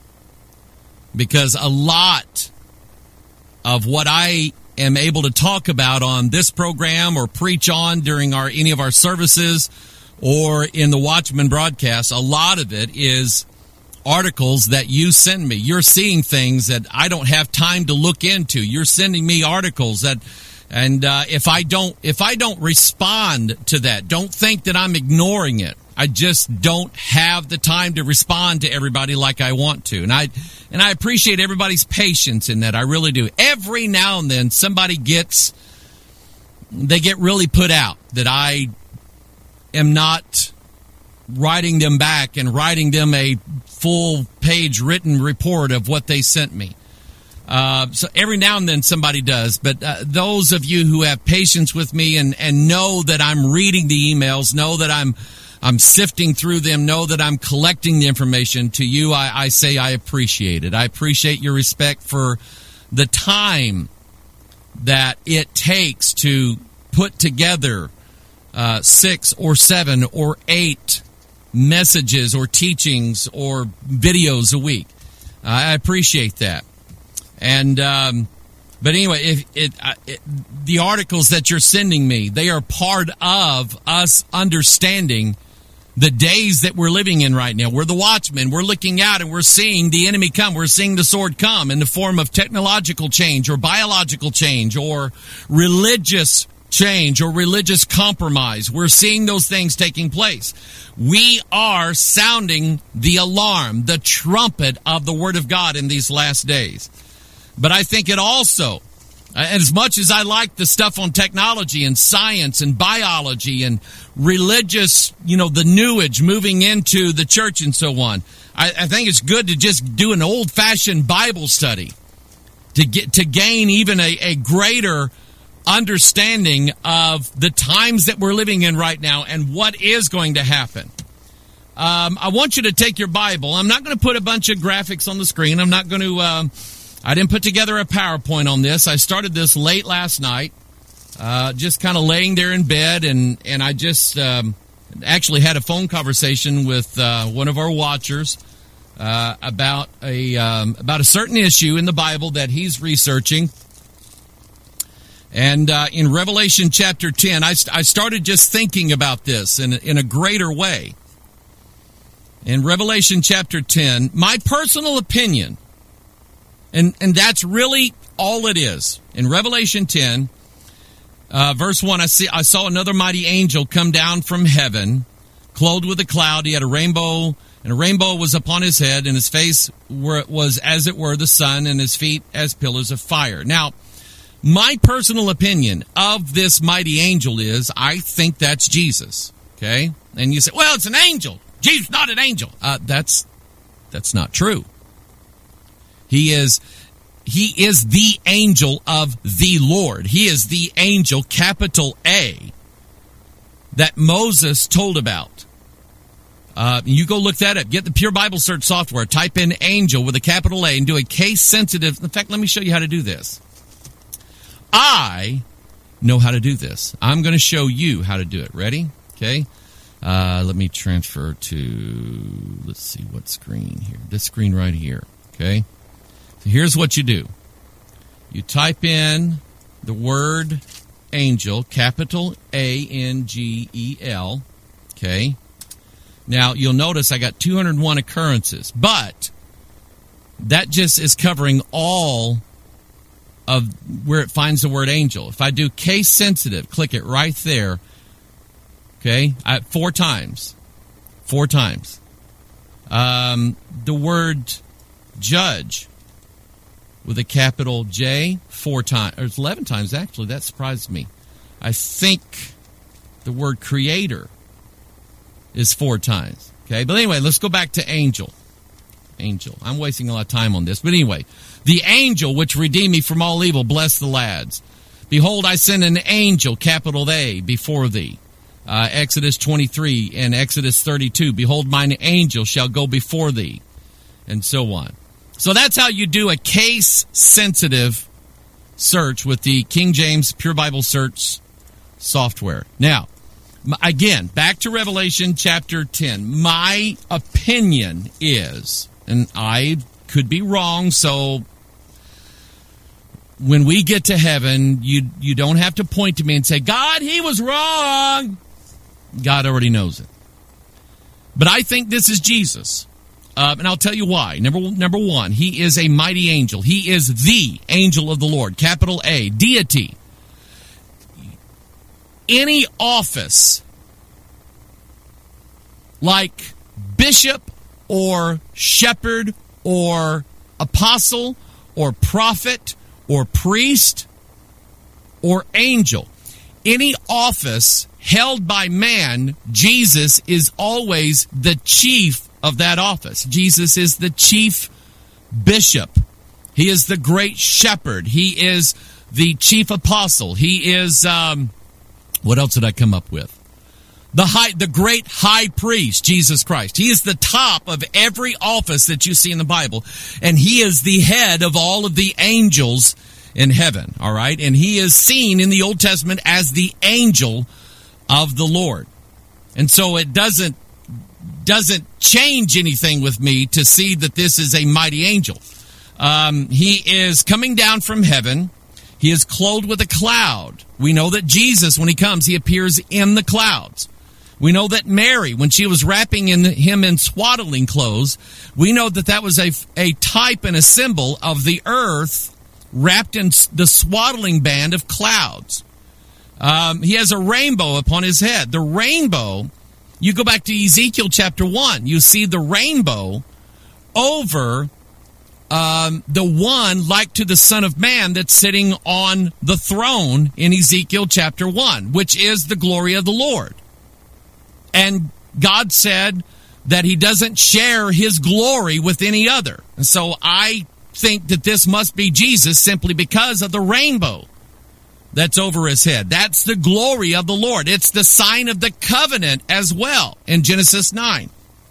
Because a lot of what I am able to talk about on this program or preach on during any of our services or in the Watchman broadcast, a lot of it is articles that you send me. You're seeing things that I don't have time to look into. You're sending me articles and if I don't respond to that, don't think that I'm ignoring it. I just don't have the time to respond to everybody like I want to. And I appreciate everybody's patience in that. I really do. Every now and then somebody get really put out that I am not writing them back and writing them a full-page written report of what they sent me. So every now and then somebody does. But those of you who have patience with me and know that I'm reading the emails, know that I'm sifting through them, know that I'm collecting the information, to you I say I appreciate it. I appreciate your respect for the time that it takes to put together 6 or 7 or 8 messages or teachings or videos a week. I appreciate that. And but anyway, the articles that you're sending me, they are part of us understanding the days that we're living in right now. We're the watchmen. We're looking out and we're seeing the enemy come. We're seeing the sword come in the form of technological change or biological change or religious change or religious compromise. We're seeing those things taking place. We are sounding the alarm, the trumpet of the Word of God in these last days. But I think it also And as much as I like the stuff on technology and science and biology and religious, the New Age moving into the church and so on, I think it's good to just do an old-fashioned Bible study to gain even a greater understanding of the times that we're living in right now and what is going to happen. I want you to take your Bible. I'm not going to put a bunch of graphics on the screen. I'm not going to... I didn't put together a PowerPoint on this. I started this late last night, just kind of laying there in bed, and I just actually had a phone conversation with one of our watchers about a certain issue in the Bible that he's researching. And in Revelation chapter 10, I started just thinking about this in a greater way. In Revelation chapter 10, my personal opinion, and that's really all it is. In Revelation 10, verse 1, I saw another mighty angel come down from heaven, clothed with a cloud. He had a rainbow, and a rainbow was upon his head, and his face was as it were the sun, and his feet as pillars of fire. Now, my personal opinion of this mighty angel is, I think that's Jesus. Okay? And you say, well, it's an angel. Jesus, not an angel. That's not true. He is the angel of the Lord. He is the angel, capital A, that Moses told about. You go look that up. Get the Pure Bible Search software. Type in angel with a capital A and do a case-sensitive. In fact, let me show you how to do this. I know how to do this. I'm going to show you how to do it. Ready? Okay. Let me transfer to, let's see what screen here. This screen right here. Okay. So here's what you do. You type in the word angel, capital A-N-G-E-L. Okay. Now, you'll notice I got 201 occurrences, but that just is covering all of where it finds the word angel. If I do case sensitive, click it right there. Okay. 4 times. 4 times. The word judge, with a capital J, 4 times, or 11 times actually. That surprised me. I think the word creator is 4 times. Okay, but anyway, let's go back to angel. Angel. I'm wasting a lot of time on this, but anyway, the angel which redeemed me from all evil, bless the lads. Behold, I send an angel, capital A, before thee. Exodus 23 and Exodus 32. Behold, mine angel shall go before thee, and so on. So that's how you do a case-sensitive search with the King James Pure Bible Search software. Now, again, back to Revelation chapter 10. My opinion is, and I could be wrong, so when we get to heaven, you don't have to point to me and say, God, he was wrong. God already knows it. But I think this is Jesus. And I'll tell you why. Number one, he is a mighty angel. He is the angel of the Lord, capital A, deity. Any office like bishop or shepherd or apostle or prophet or priest or angel, any office held by man, Jesus is always the chief of that office. Jesus is the chief bishop. He is the great shepherd. He is the chief apostle. He is, what else did I come up with? The great high priest, Jesus Christ. He is the top of every office that you see in the Bible, and he is the head of all of the angels in heaven, all right? And he is seen in the Old Testament as the angel of the Lord. And so it doesn't change anything with me to see that this is a mighty angel. He is coming down from heaven. He is clothed with a cloud. We know that Jesus, when he comes, he appears in the clouds. We know that Mary, when she was wrapping him in swaddling clothes, we know that was a type and a symbol of the earth wrapped in the swaddling band of clouds. He has a rainbow upon his head. The rainbow, you go back to Ezekiel chapter 1, you see the rainbow over the one like to the Son of Man that's sitting on the throne in Ezekiel chapter 1, which is the glory of the Lord. And God said that he doesn't share his glory with any other. And so I think that this must be Jesus simply because of the rainbow that's over his head. That's the glory of the Lord. It's the sign of the covenant as well in Genesis 9.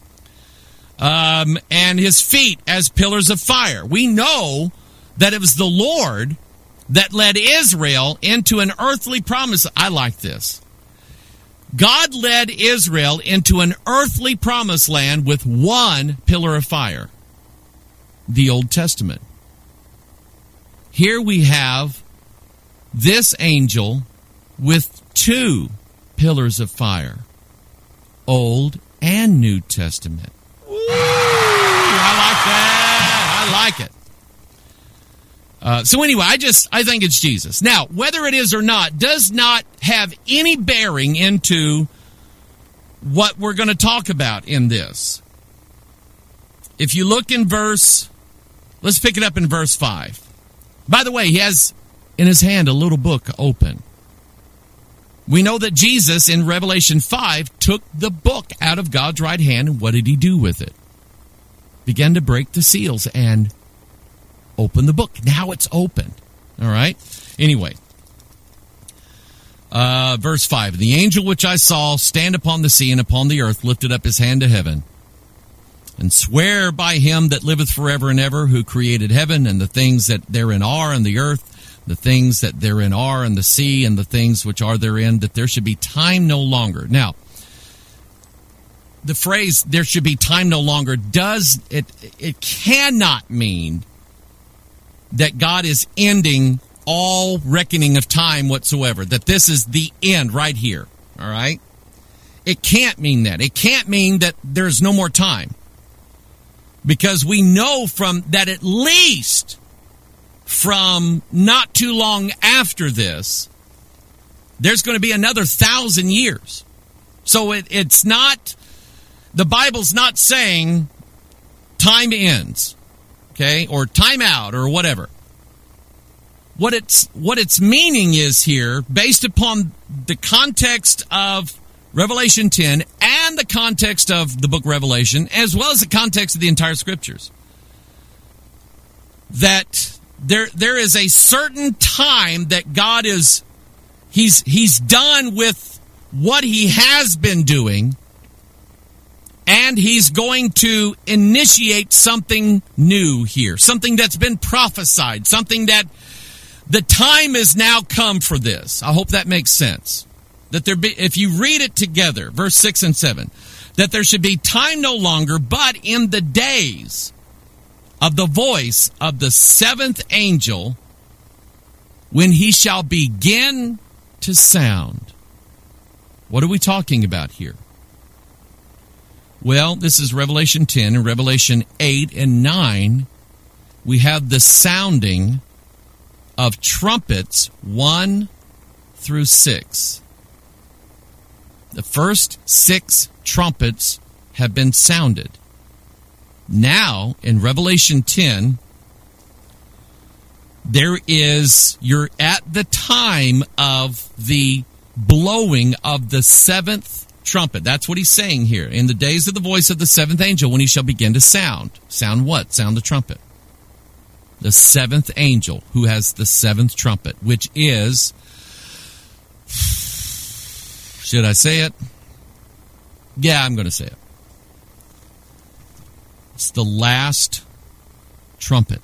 And his feet as pillars of fire. We know that it was the Lord that led Israel into an earthly promise. I like this. God led Israel into an earthly promised land with one pillar of fire. The Old Testament. Here we have this angel with two pillars of fire. Old and New Testament. Ooh, I like that. I like it. So anyway, I think it's Jesus. Now, whether it is or not does not have any bearing into what we're going to talk about in this. If you look in let's pick it up in verse 5. By the way, he has in his hand a little book open. We know that Jesus in Revelation 5 took the book out of God's right hand, and what did he do with it? Began to break the seals and open the book. Now it's opened. All right? Anyway, verse 5. The angel which I saw stand upon the sea and upon the earth lifted up his hand to heaven and swear by him that liveth forever and ever, who created heaven and the things that therein are, and the earth, the things that therein are, and the sea, and the things which are therein, that there should be time no longer. Now, the phrase "there should be time no longer" it cannot mean that God is ending all reckoning of time whatsoever, that this is the end right here. All right? It can't mean that. It can't mean that there's no more time. Because we know from that at least from not too long after this, there's going to be another 1,000 years. So it's not, the Bible's not saying time ends, okay, or time out or whatever. What its meaning is here, based upon the context of Revelation 10 and the context of the book Revelation, as well as the context of the entire scriptures, that there is a certain time that God is, he's done with what he has been doing, and he's going to initiate something new here, something that's been prophesied, something that the time has now come for this. I hope that makes sense. That if you read it together, verse 6 and 7, that there should be time no longer, but in the days of the voice of the seventh angel, when he shall begin to sound. What are we talking about here? Well, this is Revelation 10 and Revelation 8 and 9. We have the sounding of trumpets 1 through 6. The first 6 trumpets have been sounded. Now, in Revelation 10, you're at the time of the blowing of the 7th trumpet. That's what he's saying here. In the days of the voice of the 7th angel, when he shall begin to sound. Sound what? Sound the trumpet. The 7th angel, who has the 7th trumpet, which is... Should I say it? Yeah, I'm going to say it. It's the last trumpet.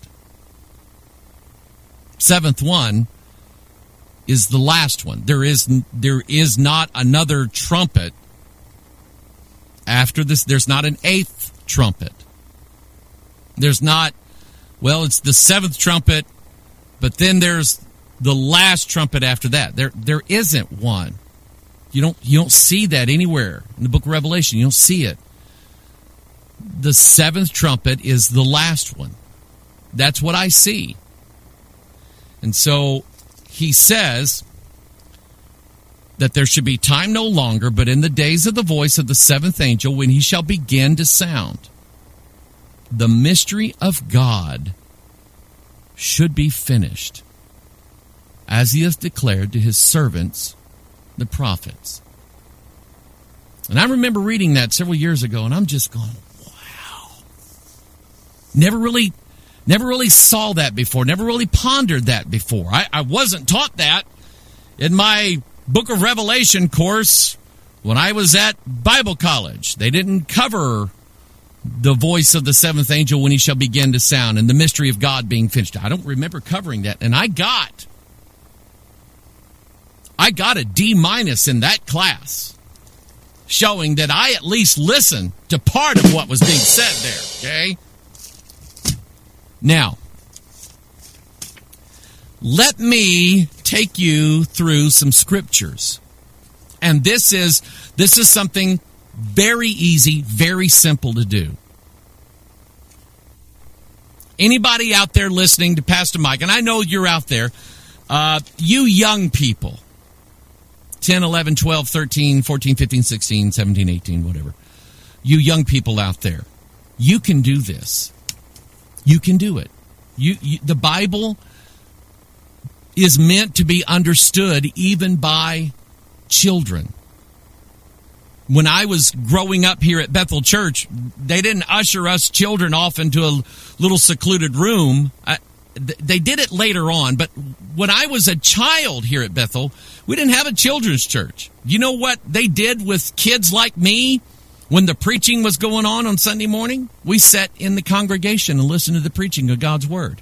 7th one is the last one. There is not another trumpet after this. There's not an 8th trumpet. There's not, well, it's the 7th trumpet, but then there's the last trumpet after that. There isn't one. You don't see that anywhere in the book of Revelation. You don't see it. The 7th trumpet is the last one. That's what I see. And so he says that there should be time no longer, but in the days of the voice of the 7th angel, when he shall begin to sound, the mystery of God should be finished, as he has declared to his servants, the prophets. And I remember reading that several years ago, and I'm just going, wow. Never really saw that before, never really pondered that before. I wasn't taught that in my Book of Revelation course when I was at Bible college. They didn't cover the voice of the seventh angel when he shall begin to sound and the mystery of God being finished. I don't remember covering that. And I got a D- in that class, showing that I at least listened to part of what was being said there, okay? Now, let me take you through some scriptures. And this is something very easy, very simple to do. Anybody out there listening to Pastor Mike, and I know you're out there, you young people, 10, 11, 12, 13, 14, 15, 16, 17, 18, whatever. You young people out there, you can do this. You can do it. The Bible is meant to be understood even by children. When I was growing up here at Bethel Church, they didn't usher us children off into a little secluded room. They did it later on, but when I was a child here at Bethel, we didn't have a children's church. You know what they did with kids like me when the preaching was going on Sunday morning? We sat in the congregation and listened to the preaching of God's Word.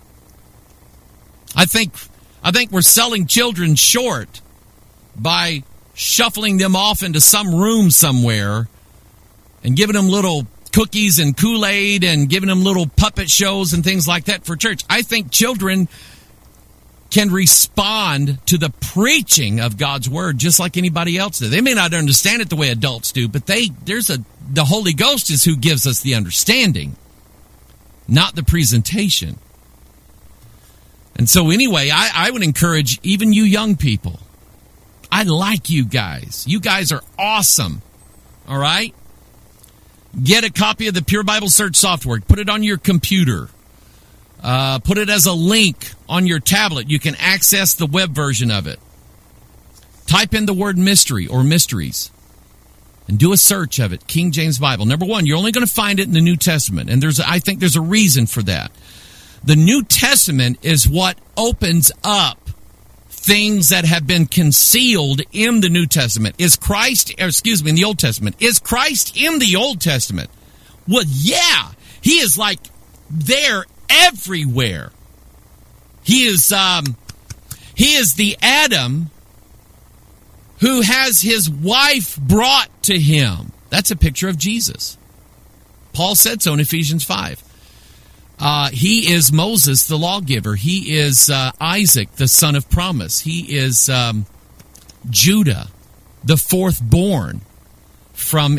I think we're selling children short by shuffling them off into some room somewhere and giving them little cookies and Kool-Aid and giving them little puppet shows and things like that for church. I think children can respond to the preaching of God's Word just like anybody else does. They may not understand it the way adults do, but the Holy Ghost is who gives us the understanding, not the presentation. And so anyway, I would encourage even you young people. I like you guys. You guys are awesome. All right? Get a copy of the Pure Bible Search software. Put it on your computer. Put it as a link on your tablet. You can access the web version of it. Type in the word mystery or mysteries and do a search of it. King James Bible. Number one, you're only going to find it in the New Testament. And I think there's a reason for that. The New Testament is what opens up things that have been concealed in the New Testament. In the Old Testament. Is Christ in the Old Testament? Well, yeah. He is like there everywhere. He is the Adam who has his wife brought to him. That's a picture of Jesus. Paul said so in Ephesians 5. He is Moses, the lawgiver. He is Isaac, the son of promise. He is Judah, the fourth born from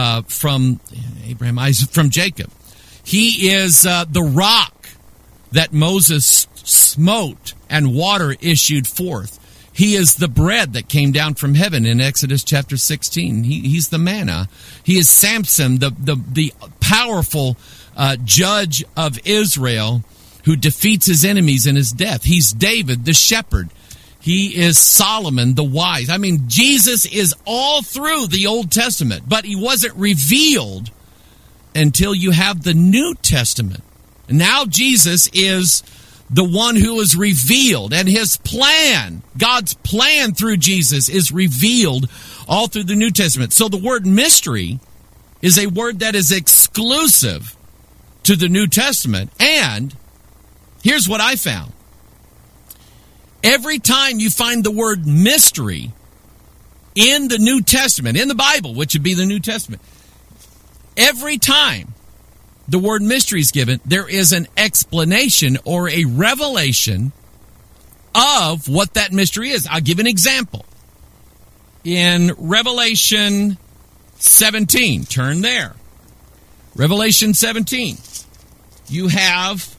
Abraham, Isaac, from Jacob. He is the rock that Moses smote and water issued forth. He is the bread that came down from heaven in Exodus chapter 16. He's the manna. He is Samson, the powerful judge of Israel who defeats his enemies in his death. He's David, the shepherd. He is Solomon, the wise. I mean, Jesus is all through the Old Testament, but he wasn't revealed until you have the New Testament. And now Jesus is the one who is revealed, and his plan, God's plan through Jesus, is revealed all through the New Testament. So the word mystery is a word that is exclusive to the New Testament. And here's what I found. Every time you find the word mystery in the New Testament, in the Bible, which would be the New Testament, every time the word mystery is given, there is an explanation or a revelation of what that mystery is. I'll give an example. In Revelation 17, turn there. Revelation 17. You have,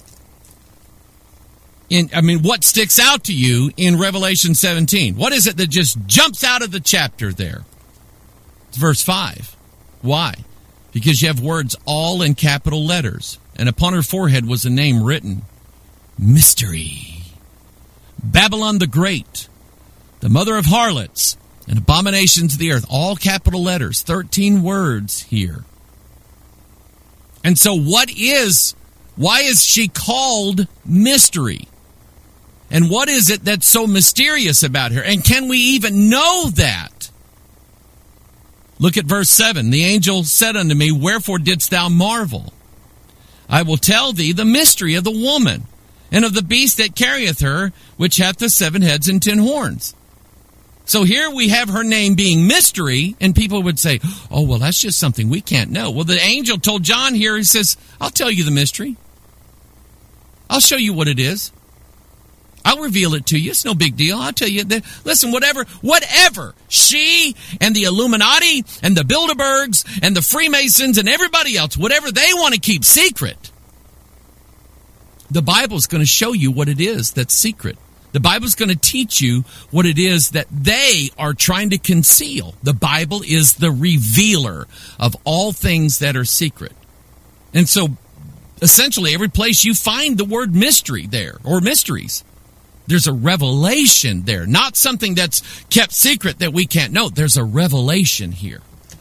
what sticks out to you in Revelation 17? What is it that just jumps out of the chapter there? It's verse 5. Why? Because you have words all in capital letters. And upon her forehead was a name written. mystery. Babylon the Great, the mother of harlots and abominations of the earth, all capital letters, 13 words here. And so why is she called mystery? And what is it that's so mysterious about her? And can we even know that? Look at verse 7. The angel said unto me, wherefore didst thou marvel? I will tell thee the mystery of the woman, and of the beast that carrieth her, which hath the 7 heads and 10 horns. So here we have her name being mystery, and people would say, oh, well, that's just something we can't know. Well, the angel told John here, he says, I'll tell you the mystery. I'll show you what it is. I'll reveal it to you. It's no big deal. I'll tell you that. Listen, whatever she and the Illuminati and the Bilderbergs and the Freemasons and everybody else, whatever they want to keep secret, the Bible's going to show you what it is that's secret. The Bible's going to teach you what it is that they are trying to conceal. The Bible is the revealer of all things that are secret. And so, essentially, every place you find the word mystery there, or mysteries, there's a revelation there. Not something that's kept secret that we can't know. There's a revelation here.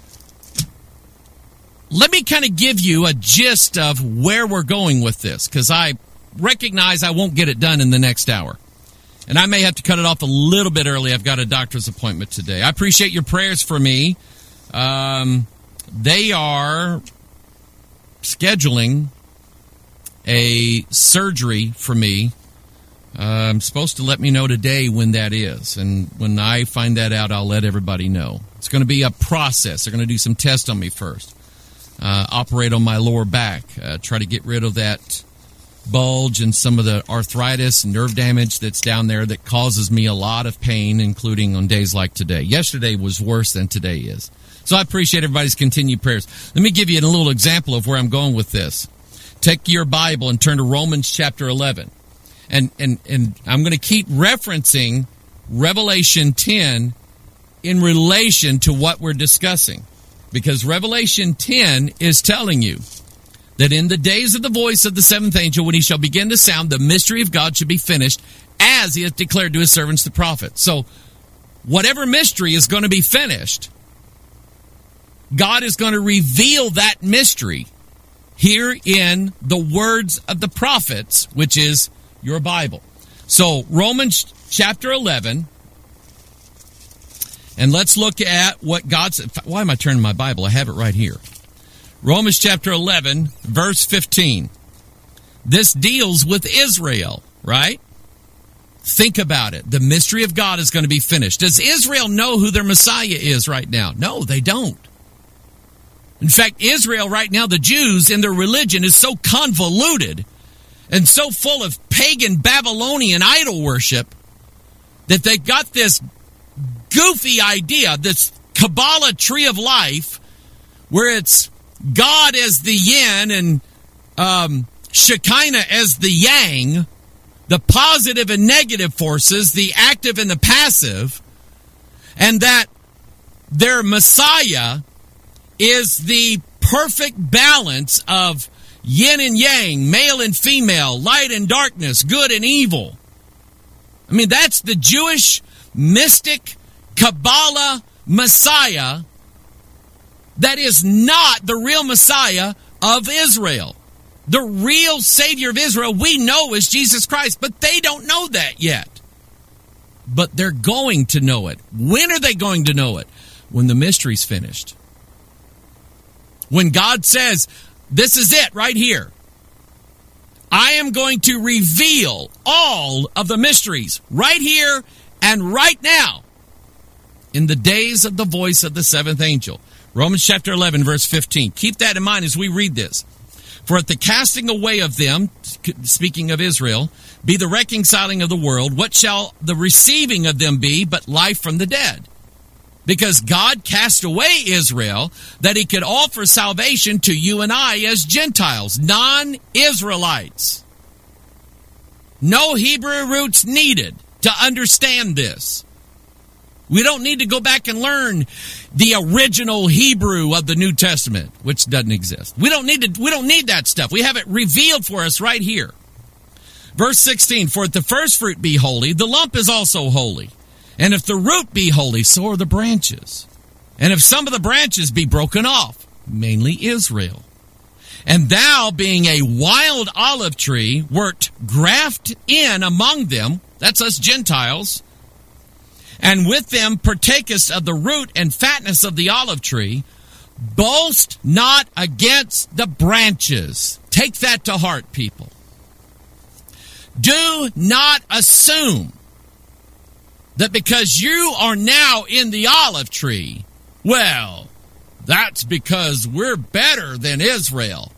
Let me kind of give you a gist of where we're going with this, because I recognize I won't get it done in the next hour. And I may have to cut it off a little bit early. I've got a doctor's appointment today. I appreciate your prayers for me. They are scheduling a surgery for me. I'm supposed to let me know today when that is. And when I find that out, I'll let everybody know. It's going to be a process. They're going to do some tests on me first. Operate on my lower back. Try to get rid of that bulge and some of the arthritis and nerve damage that's down there that causes me a lot of pain, including on days like today. Yesterday was worse than today is. So I appreciate everybody's continued prayers. Let me give you a little example of where I'm going with this. Take your Bible and turn to Romans chapter 11. And I'm going to keep referencing Revelation 10 in relation to what we're discussing. Because Revelation 10 is telling you that in the days of the voice of the 7th angel, when he shall begin to sound, the mystery of God should be finished, as he hath declared to his servants the prophets. So, whatever mystery is going to be finished, God is going to reveal that mystery here in the words of the prophets, which is your Bible. So, Romans chapter 11, and let's look at what God said. Why am I turning my Bible? I have it right here. Romans chapter 11, verse 15. This deals with Israel, right? Think about it. The mystery of God is going to be finished. Does Israel know who their Messiah is right now? No, they don't. In fact, Israel right now, the Jews in their religion is so convoluted and so full of pagan Babylonian idol worship that they got this goofy idea, this Kabbalah tree of life, where it's God as the yin and Shekinah as the yang, the positive and negative forces, the active and the passive, and that their Messiah is the perfect balance of yin and yang, male and female, light and darkness, good and evil. I mean, that's the Jewish mystic Kabbalah Messiah. That is not the real Messiah of Israel. The real Savior of Israel we know is Jesus Christ, but they don't know that yet. But they're going to know it. When are they going to know it? When the mystery's finished. When God says, this is it right here. I am going to reveal all of the mysteries right here and right now in the days of the voice of the 7th angel. Romans chapter 11, verse 15. Keep that in mind as we read this. For at the casting away of them, speaking of Israel, be the reconciling of the world, what shall the receiving of them be but life from the dead? Because God cast away Israel that he could offer salvation to you and I as Gentiles, non-Israelites. No Hebrew roots needed to understand this. We don't need to go back and learn the original Hebrew of the New Testament, which doesn't exist. We don't need that stuff. We have it revealed for us right here. Verse 16, for if the first fruit be holy, the lump is also holy. And if the root be holy, so are the branches. And if some of the branches be broken off, mainly Israel. And thou, being a wild olive tree, wert grafted in among them, that's us Gentiles, and with them partakest of the root and fatness of the olive tree, boast not against the branches. Take that to heart, people. Do not assume that because you are now in the olive tree, well, that's because we're better than Israel.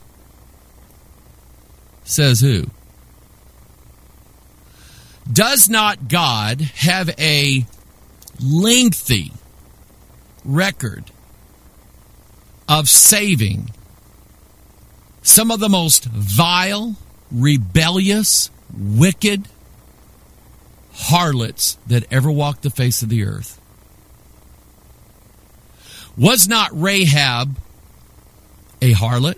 Says who? Does not God have a lengthy record of saving some of the most vile, rebellious, wicked harlots that ever walked the face of the earth? Was not Rahab a harlot?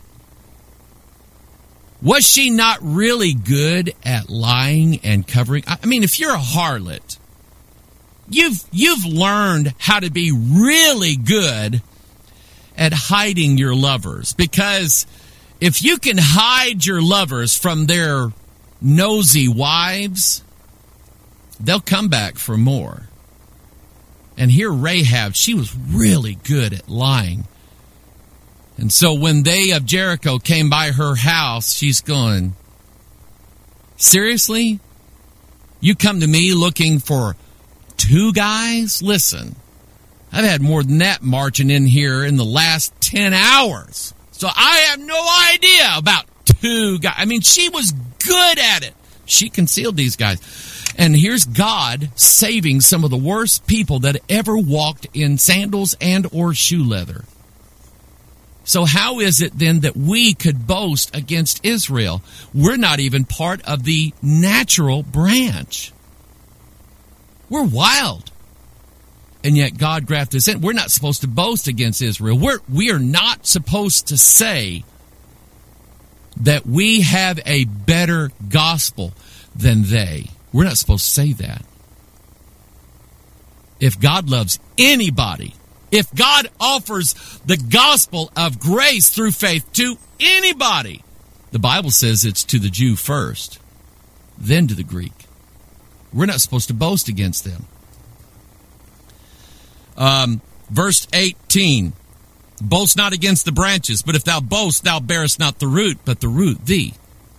Was she not really good at lying and covering? I mean, if you're a harlot, you've learned how to be really good at hiding your lovers. Because if you can hide your lovers from their nosy wives, they'll come back for more. And here Rahab, she was really good at lying. And so when they of Jericho came by her house, she's going, seriously? You come to me looking for 2 guys? Listen, I've had more than that marching in here in the last 10 hours. So I have no idea about 2 guys. I mean, she was good at it. She concealed these guys. And here's God saving some of the worst people that ever walked in sandals and or shoe leather. So how is it then that we could boast against Israel? We're not even part of the natural branch. We're wild. And yet God grafted us in. We're not supposed to boast against Israel. We are not supposed to say that we have a better gospel than they. We're not supposed to say that. If God loves anybody, if God offers the gospel of grace through faith to anybody, the Bible says it's to the Jew first, then to the Greek. We're not supposed to boast against them. Verse 18, boast not against the branches, but if thou boast, thou bearest not the root, but the root thee.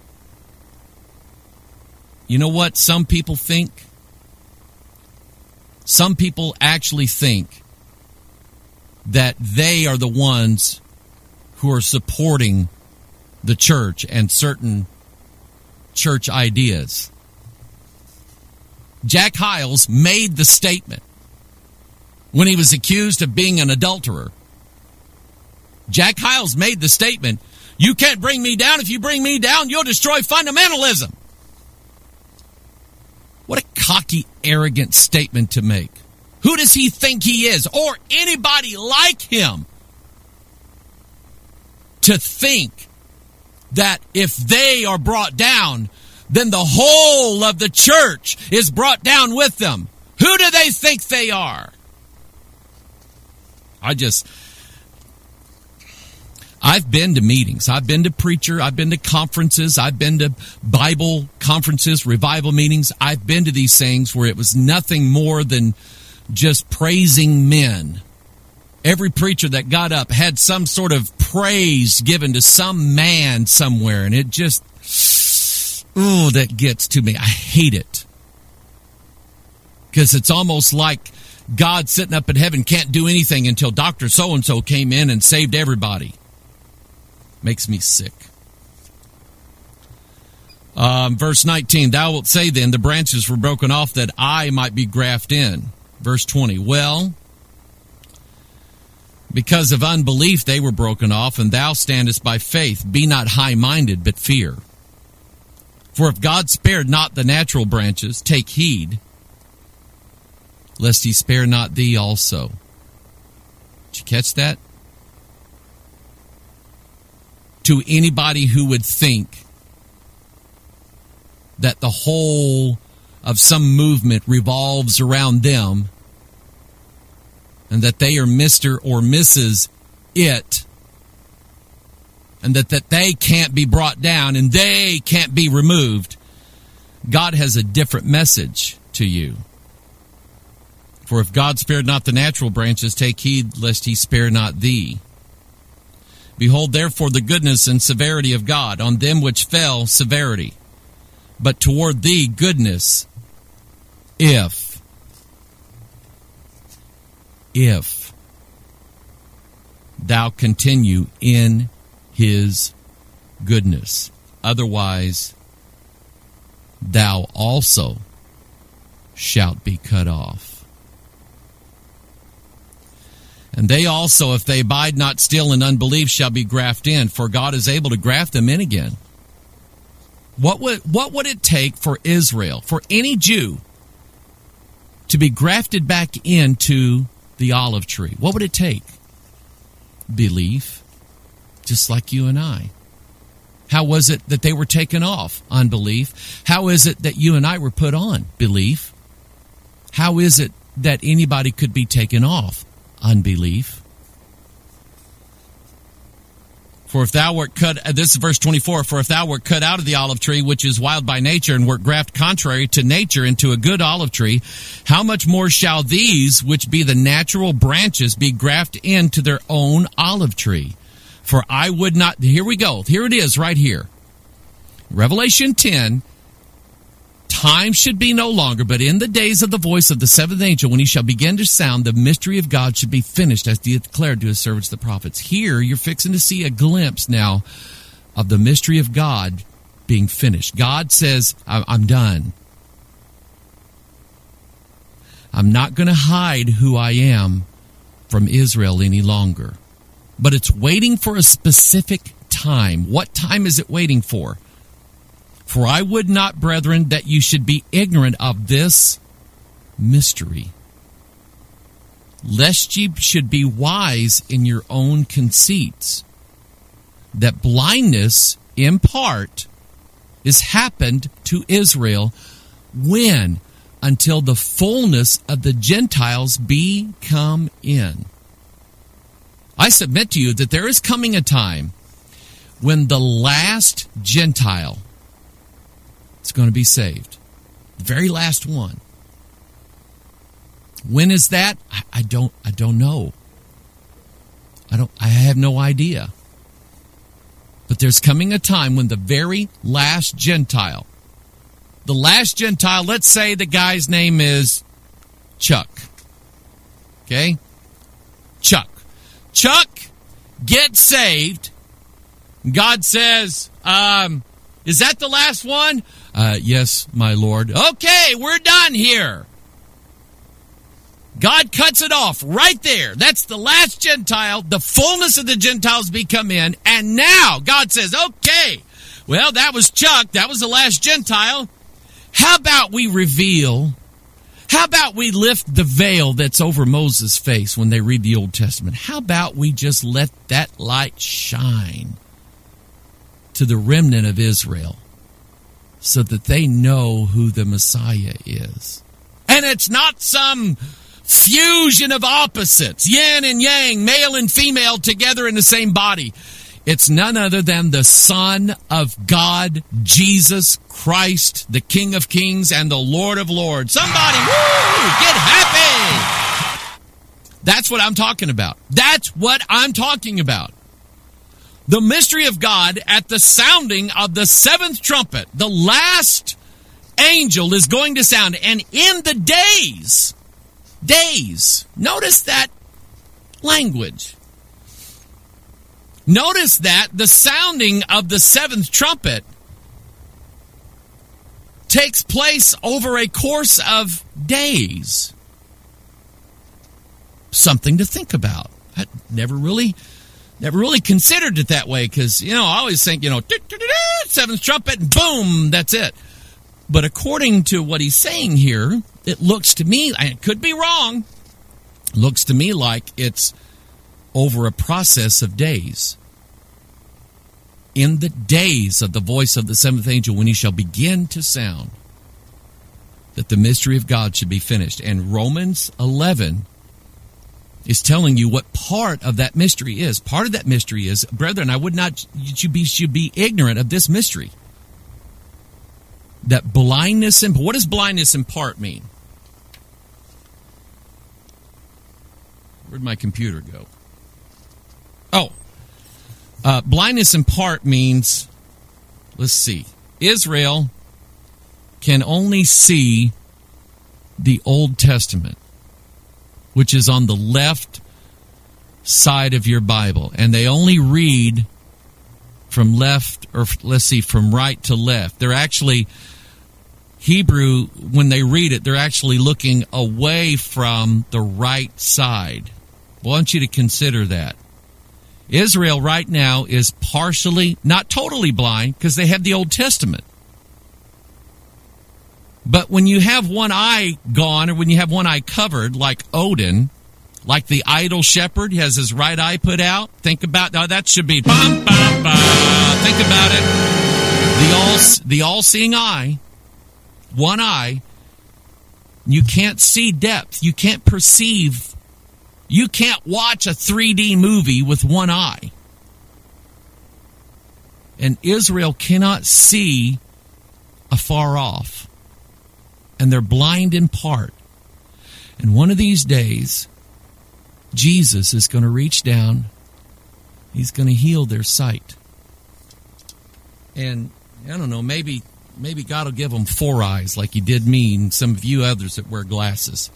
You know what some people think? Some people actually think that they are the ones who are supporting the church and certain church ideas. Jack Hyles made the statement when he was accused of being an adulterer. Jack Hyles made the statement, you can't bring me down. If you bring me down, you'll destroy fundamentalism. What a cocky, arrogant statement to make. Who does he think he is, or anybody like him, to think that if they are brought down, then the whole of the church is brought down with them? Who do they think they are? I've been to meetings. I've been to preacher. I've been to conferences. I've been to Bible conferences, revival meetings. I've been to these things where it was nothing more than just praising men. Every preacher that got up had some sort of praise given to some man somewhere, and it just, that gets to me. I hate it. Because it's almost like God sitting up in heaven can't do anything until Dr. So-and-so came in and saved everybody. Makes me sick. Verse 19, thou wilt say then, the branches were broken off that I might be grafted in. Verse 20, well, because of unbelief they were broken off, and thou standest by faith. Be not high-minded, but fear. For if God spared not the natural branches, take heed, lest he spare not thee also. Did you catch that? To anybody who would think that the whole of some movement revolves around them and that they are Mr. or Mrs. It, and that they can't be brought down and they can't be removed, God has a different message to you. For if God spared not the natural branches, take heed lest he spare not thee. Behold, therefore, the goodness and severity of God. On them which fell, severity. But toward thee, goodness, if thou continue in his goodness. Otherwise, thou also shalt be cut off. And they also, if they abide not still in unbelief, shall be grafted in, for God is able to graft them in again. What would it take for Israel, for any Jew, to be grafted back into the olive tree? What would it take? Belief, just like you and I. How was it that they were taken off? Unbelief. How is it that you and I were put on? Belief. How is it that anybody could be taken off? Unbelief. For if thou wert cut, this is verse 24, for if thou wert cut out of the olive tree, which is wild by nature, and wert grafted contrary to nature into a good olive tree, how much more shall these, which be the natural branches, be grafted into their own olive tree? For I would not, here we go, here it is right here. Revelation 10, time should be no longer, but in the days of the voice of the seventh angel, when he shall begin to sound, the mystery of God should be finished, as he hath declared to his servants the prophets. Here, you're fixing to see a glimpse now of the mystery of God being finished. God says, I'm done. I'm not going to hide who I am from Israel any longer. But it's waiting for a specific time. What time is it waiting for? For I would not, brethren, that you should be ignorant of this mystery, lest ye should be wise in your own conceits, that blindness in part is happened to Israel, when? Until the fullness of the Gentiles be come in. I submit to you that there is coming a time when the last Gentile is going to be saved. The very last one. When is that? I don't know. I have no idea. But there's coming a time when the very last Gentile, let's say the guy's name is Chuck. Okay? Chuck gets saved. God says, is that the last one? Yes, my Lord. Okay, we're done here. God cuts it off right there. That's the last Gentile. The fullness of the Gentiles become in. And now God says, okay, well, that was Chuck. That was the last Gentile. How about we reveal? How about we lift the veil that's over Moses' face when they read the Old Testament? How about we just let that light shine to the remnant of Israel so that they know who the Messiah is? And it's not some fusion of opposites, yin and yang, male and female together in the same body. It's none other than the Son of God, Jesus Christ, the King of Kings and the Lord of Lords. Somebody, woo, get happy! That's what I'm talking about. That's what I'm talking about. The mystery of God at the sounding of the seventh trumpet, the last angel is going to sound. And in the days, notice that language. Notice that the sounding of the seventh trumpet takes place over a course of days. Something to think about. I never really considered it that way because, I always think, seventh trumpet, and boom, that's it. But according to what he's saying here, it looks to me, I could be wrong, looks to me like it's over a process of days. in the days of the voice of the seventh angel, when he shall begin to sound, that the mystery of God should be finished. And Romans 11 is telling you what part of that mystery is. Part of that mystery is, brethren, you should be ignorant of this mystery. That blindness in, what does blindness in part mean? Where'd my computer go? Blindness in part means, let's see, Israel can only see the Old Testament, which is on the left side of your Bible, and they only read from left, or let's see, from right to left. They're actually, Hebrew, when they read it, they're actually looking away from the right side. I want you to consider that. Israel right now is partially, not totally blind, because they have the Old Testament. But when you have one eye gone, or when you have one eye covered, like Odin, like the idol shepherd, he has his right eye put out. Think about, that should be, think about it. The all-seeing eye, one eye, you can't see depth. You can't perceive. You can't watch a 3D movie with one eye. And Israel cannot see afar off. And they're blind in part. And one of these days, Jesus is going to reach down. He's going to heal their sight. And, I don't know, maybe God will give them 4 eyes like he did me and some of you others that wear glasses.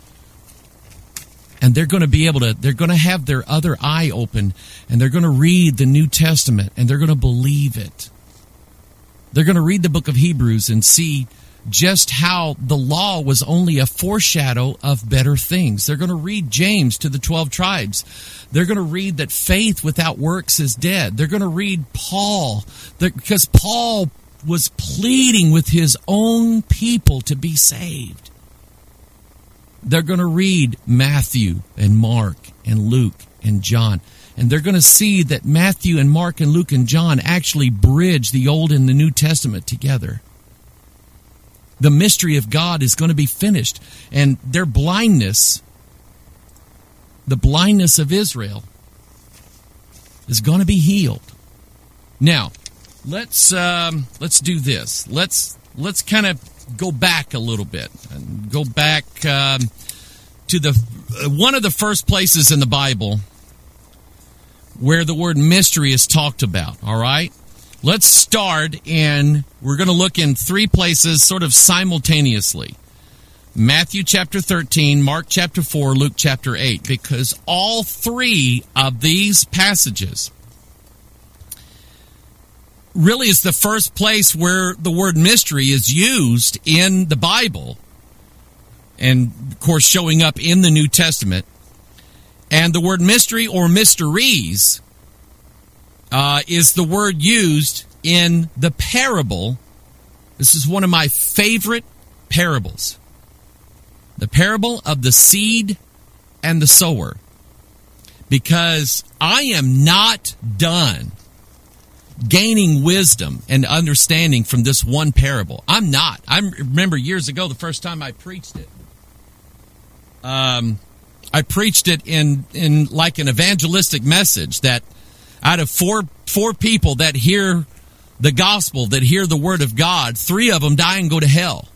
And they're going to be able to, they're going to have their other eye open, and they're going to read the New Testament, and they're going to believe it. They're going to read the book of Hebrews and see just how the law was only a foreshadow of better things. They're going to read James to the 12 tribes. They're going to read that faith without works is dead. They're going to read Paul, because Paul was pleading with his own people to be saved. They're going to read Matthew and Mark and Luke and John. And they're going to see that Matthew and Mark and Luke and John actually bridge the Old and the New Testament together. The mystery of God is going to be finished. And their blindness, the blindness of Israel, is going to be healed. Now, let's do this. Let's kind of go back a little bit and go back to the one of the first places in the Bible where the word mystery is talked about. All right, let's start in. We're going to look in 3 places, sort of simultaneously: Matthew chapter 13, Mark chapter 4, Luke chapter 8, because all 3 of these passages really is the first place where the word mystery is used in the Bible, and of course showing up in the New Testament. And the word mystery or mysteries is the word used in the parable. This is one of my favorite parables. The parable of the seed and the sower. Because I am not done gaining wisdom and understanding from this one parable. I'm not. I remember years ago, the first time I preached it. I preached it in like an evangelistic message, that out of four people that hear the gospel, that hear the word of God, 3 of them die and go to hell.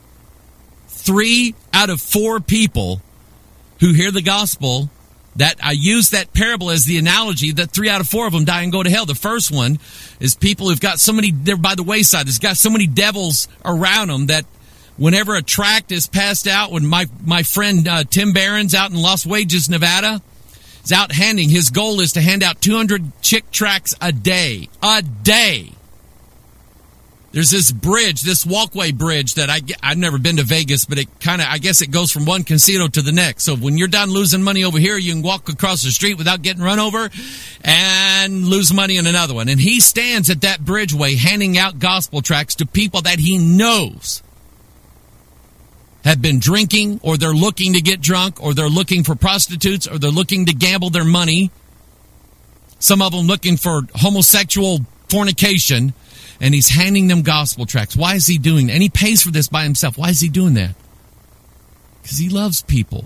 3 out of 4 people who hear the gospel, that I use that parable as the analogy, that 3 out of 4 of them die and go to hell. The first one is people who've got so many, they're by the wayside. There's got so many devils around them that whenever a tract is passed out, when my friend Tim Barron's out in Las Vegas, Nevada, is out handing, his goal is to hand out 200 chick tracts a day. A day. There's this bridge, this walkway bridge that I've never been to Vegas, but it kind of, I guess it goes from one casino to the next. So when you're done losing money over here, you can walk across the street without getting run over and lose money in another one. And he stands at that bridgeway handing out gospel tracts to people that he knows have been drinking, or they're looking to get drunk, or they're looking for prostitutes, or they're looking to gamble their money. Some of them looking for homosexual fornication, and he's handing them gospel tracts. Why is he doing that? And he pays for this by himself. Why is he doing that? Because he loves people.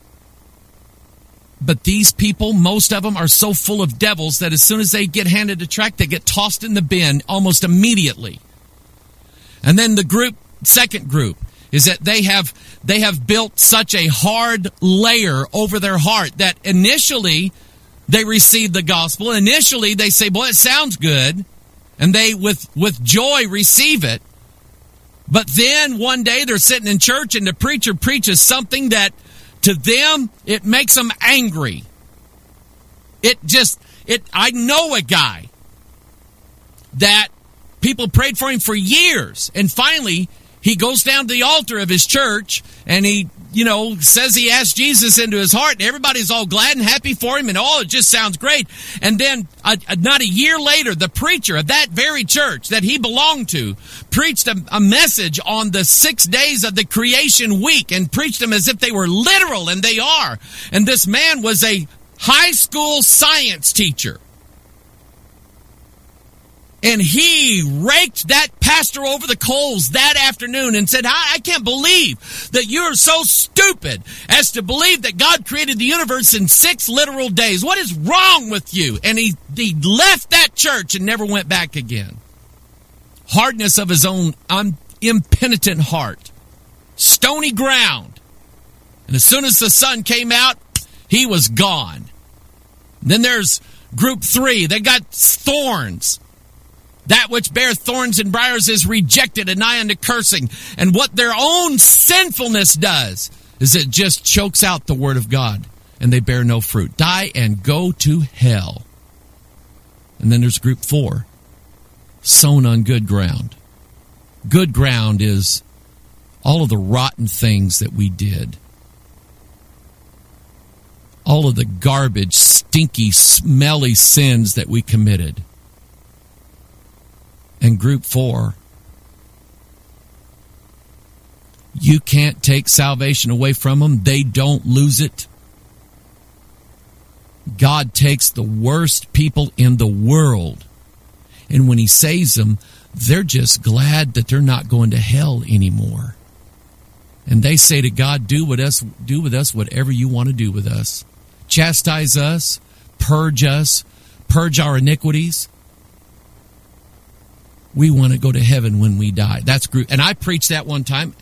But these people, most of them, are so full of devils that as soon as they get handed a tract, they get tossed in the bin almost immediately. And then the second group, is that they have built such a hard layer over their heart that initially they receive the gospel. Initially they say, boy, it sounds good. And they, with joy, receive it. But then one day they're sitting in church and the preacher preaches something that to them, it makes them angry. I know a guy that people prayed for him for years. And finally, he goes down to the altar of his church and he, says he asked Jesus into his heart, and everybody's all glad and happy for him, and it just sounds great. And then, not a year later, the preacher of that very church that he belonged to preached a message on the 6 days of the creation week and preached them as if they were literal, and they are. And this man was a high school science teacher. And he raked that pastor over the coals that afternoon and said, I can't believe that you're so stupid as to believe that God created the universe in 6 literal days. What is wrong with you? And he left that church and never went back again. Hardness of his own impenitent heart. Stony ground. And as soon as the sun came out, he was gone. Then there's group 3. They got thorns. That which beareth thorns and briars is rejected and nigh unto cursing. And what their own sinfulness does is it just chokes out the word of God, and they bear no fruit. Die and go to hell. And then there's group 4, sown on good ground. Good ground is all of the rotten things that we did. All of the garbage, stinky, smelly sins that we committed. And group 4, you can't take salvation away from them. They don't lose it. God takes the worst people in the world, and when he saves them, they're just glad that they're not going to hell anymore. And they say to God, do with us whatever you want to do with us. Chastise us, purge our iniquities. We want to go to heaven when we die. That's group. And I preached that one time.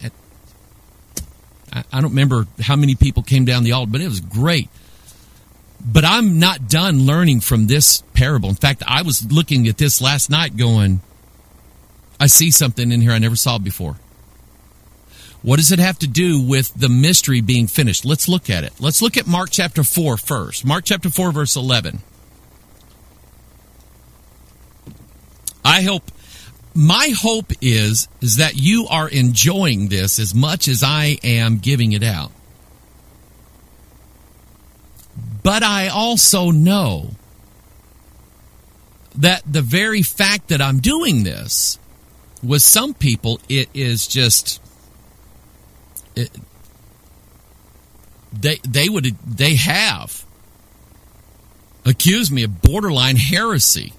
I don't remember how many people came down the altar, but it was great. But I'm not done learning from this parable. In fact, I was looking at this last night going, I see something in here I never saw before. What does it have to do with the mystery being finished? Let's look at it. Let's look at Mark chapter 4 first. Mark chapter 4, verse 11. My hope is that you are enjoying this as much as I am giving it out. But I also know that the very fact that I'm doing this, with some people, it is just... They have accused me of borderline heresy.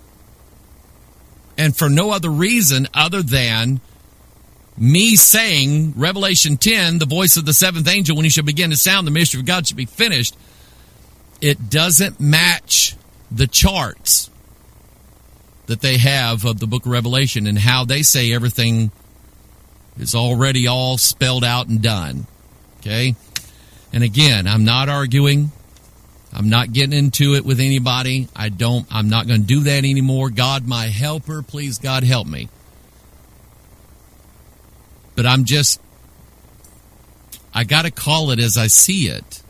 And for no other reason other than me saying, Revelation 10, the voice of the seventh angel, when he shall begin to sound, the mystery of God should be finished. It doesn't match the charts that they have of the book of Revelation and how they say everything is already all spelled out and done. Okay? And again, I'm not arguing. I'm not getting into it with anybody. I'm not going to do that anymore. God, my helper, please, God, help me. But I got to call it as I see it.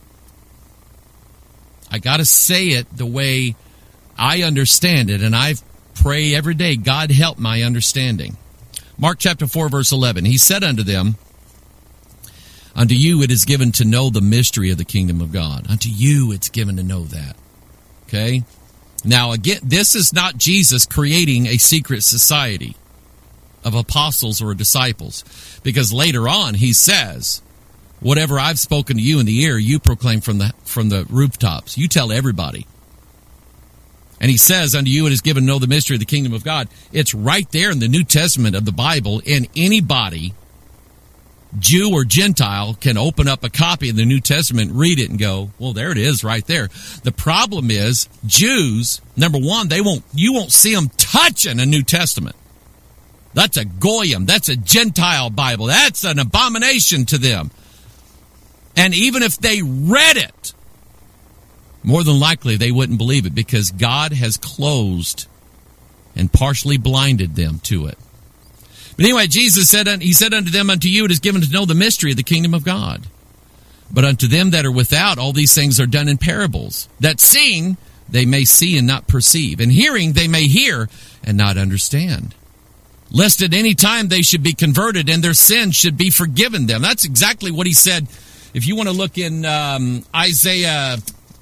I got to say it the way I understand it. And I pray every day, God, help my understanding. Mark chapter 4, verse 11. He said unto them, unto you it is given to know the mystery of the kingdom of God. Unto you it's given to know that. Okay? Now again, this is not Jesus creating a secret society of apostles or disciples. Because later on he says, whatever I've spoken to you in the ear, you proclaim from the rooftops. You tell everybody. And he says, unto you it is given to know the mystery of the kingdom of God. It's right there in the New Testament of the Bible, and anybody, Jew or Gentile, can open up a copy of the New Testament, read it, and go, well, there it is right there. The problem is, Jews, number one, you won't see them touching a New Testament. That's a Goyim. That's a Gentile Bible. That's an abomination to them. And even if they read it, more than likely they wouldn't believe it, because God has closed and partially blinded them to it. But anyway, Jesus said, he said unto them, unto you it is given to know the mystery of the kingdom of God. But unto them that are without, all these things are done in parables, that seeing they may see and not perceive, and hearing they may hear and not understand. Lest at any time they should be converted, and their sins should be forgiven them. That's exactly what he said. If you want to look in Isaiah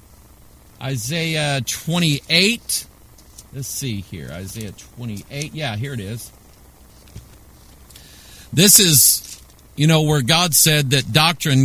28. Let's see here. Isaiah 28. Yeah, here it is. This is, where God said that doctrine,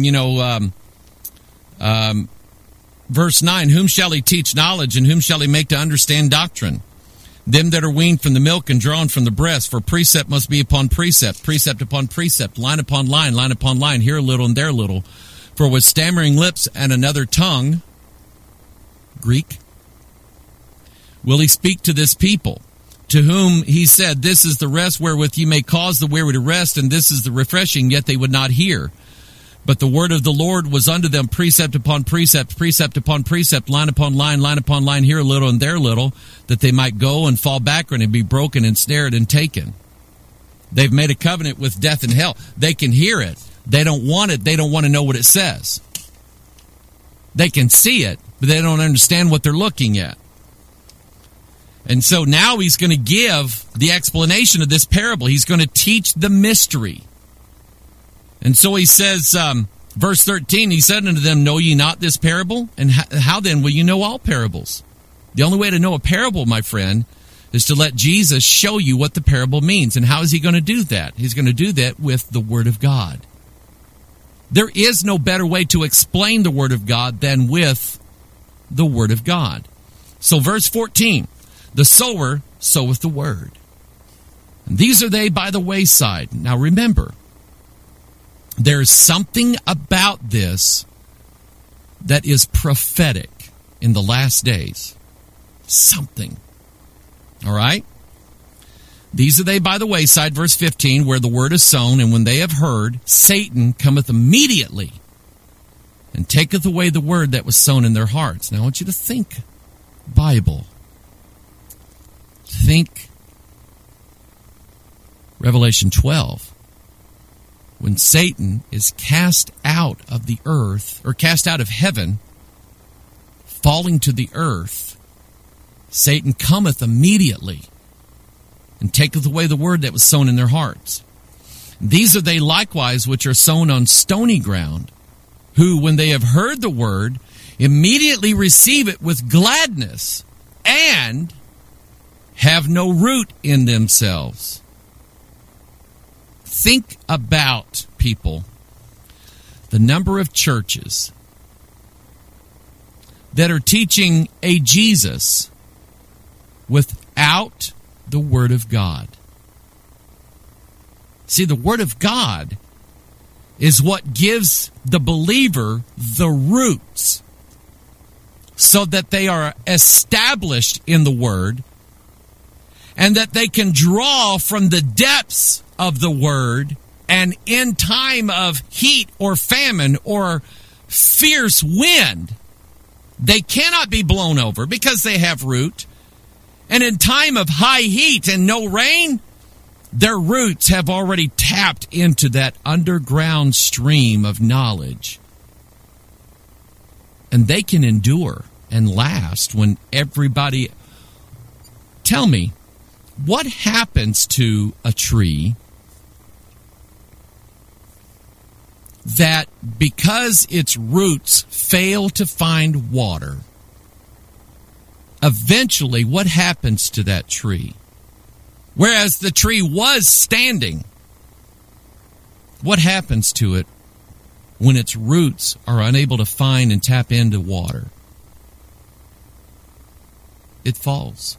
verse 9, whom shall he teach knowledge, and whom shall he make to understand doctrine? Them that are weaned from the milk and drawn from the breast, for precept must be upon precept, precept upon precept, line upon line upon line, here a little and there a little. For with stammering lips and another tongue, Greek, will he speak to this people, to whom he said, this is the rest wherewith ye may cause the weary to rest, and this is the refreshing, yet they would not hear. But the word of the Lord was unto them precept upon precept, precept upon precept, line upon line upon line, here a little and there a little, that they might go and fall backward and be broken and snared and taken. They've made a covenant with death and hell. They can hear it. They don't want it. They don't want to know what it says. They can see it, but they don't understand what they're looking at. And so now he's going to give the explanation of this parable. He's going to teach the mystery. And so he says, verse 13, he said unto them, know ye not this parable? And how then will you know all parables? The only way to know a parable, my friend, is to let Jesus show you what the parable means. And how is he going to do that? He's going to do that with the Word of God. There is no better way to explain the Word of God than with the Word of God. So verse 14, the sower soweth the word. And these are they by the wayside. Now remember, there's something about this that is prophetic in the last days. Something. All right? These are they by the wayside, verse 15, where the word is sown, and when they have heard, Satan cometh immediately and taketh away the word that was sown in their hearts. Now I want you to think Bible. Think Revelation 12. When Satan is cast out of the earth, or cast out of heaven, falling to the earth, Satan cometh immediately and taketh away the word that was sown in their hearts. These are they likewise which are sown on stony ground, who, when they have heard the word, immediately receive it with gladness, and have no root in themselves. Think about, people, the number of churches that are teaching a Jesus without the Word of God. See, the Word of God is what gives the believer the roots so that they are established in the Word, and that they can draw from the depths of the Word, and in time of heat or famine or fierce wind, they cannot be blown over because they have root. And in time of high heat and no rain, their roots have already tapped into that underground stream of knowledge. And they can endure and last when everybody... Tell me, what happens to a tree that, because its roots fail to find water, eventually what happens to that tree? Whereas the tree was standing, what happens to it when its roots are unable to find and tap into water? it falls.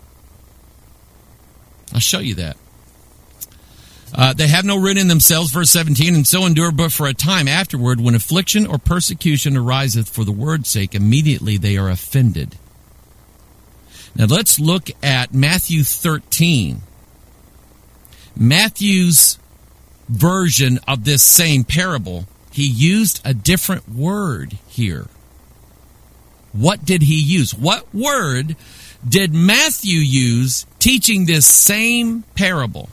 I'll show you that. They have no root in themselves, verse 17, and so endure but for a time. Afterward, when affliction or persecution ariseth for the word's sake, immediately they are offended. Now let's look at Matthew 13. Matthew's version of this same parable, he used a different word here. What did he use? What word did Matthew use teaching this same parable?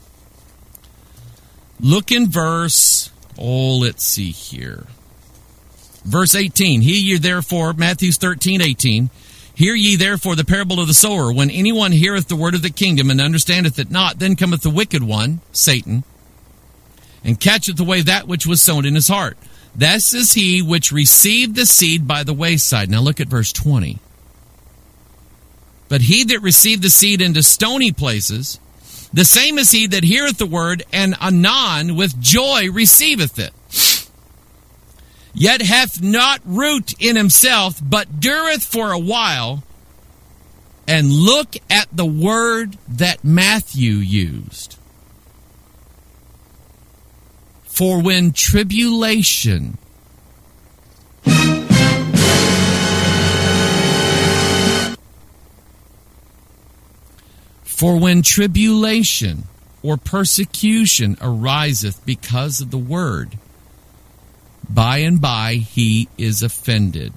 Look in verse, let's see here. Verse 18, hear ye therefore, Matthew 13:18, hear ye therefore the parable of the sower. When anyone heareth the word of the kingdom and understandeth it not, then cometh the wicked one, Satan, and catcheth away that which was sown in his heart. This is he which received the seed by the wayside. Now look at verse 20. But he that received the seed into stony places, the same is he that heareth the word, and anon with joy receiveth it. Yet hath not root in himself, but dureth for a while. And look at the word that Matthew used. For when tribulation or persecution ariseth because of the word, by and by he is offended.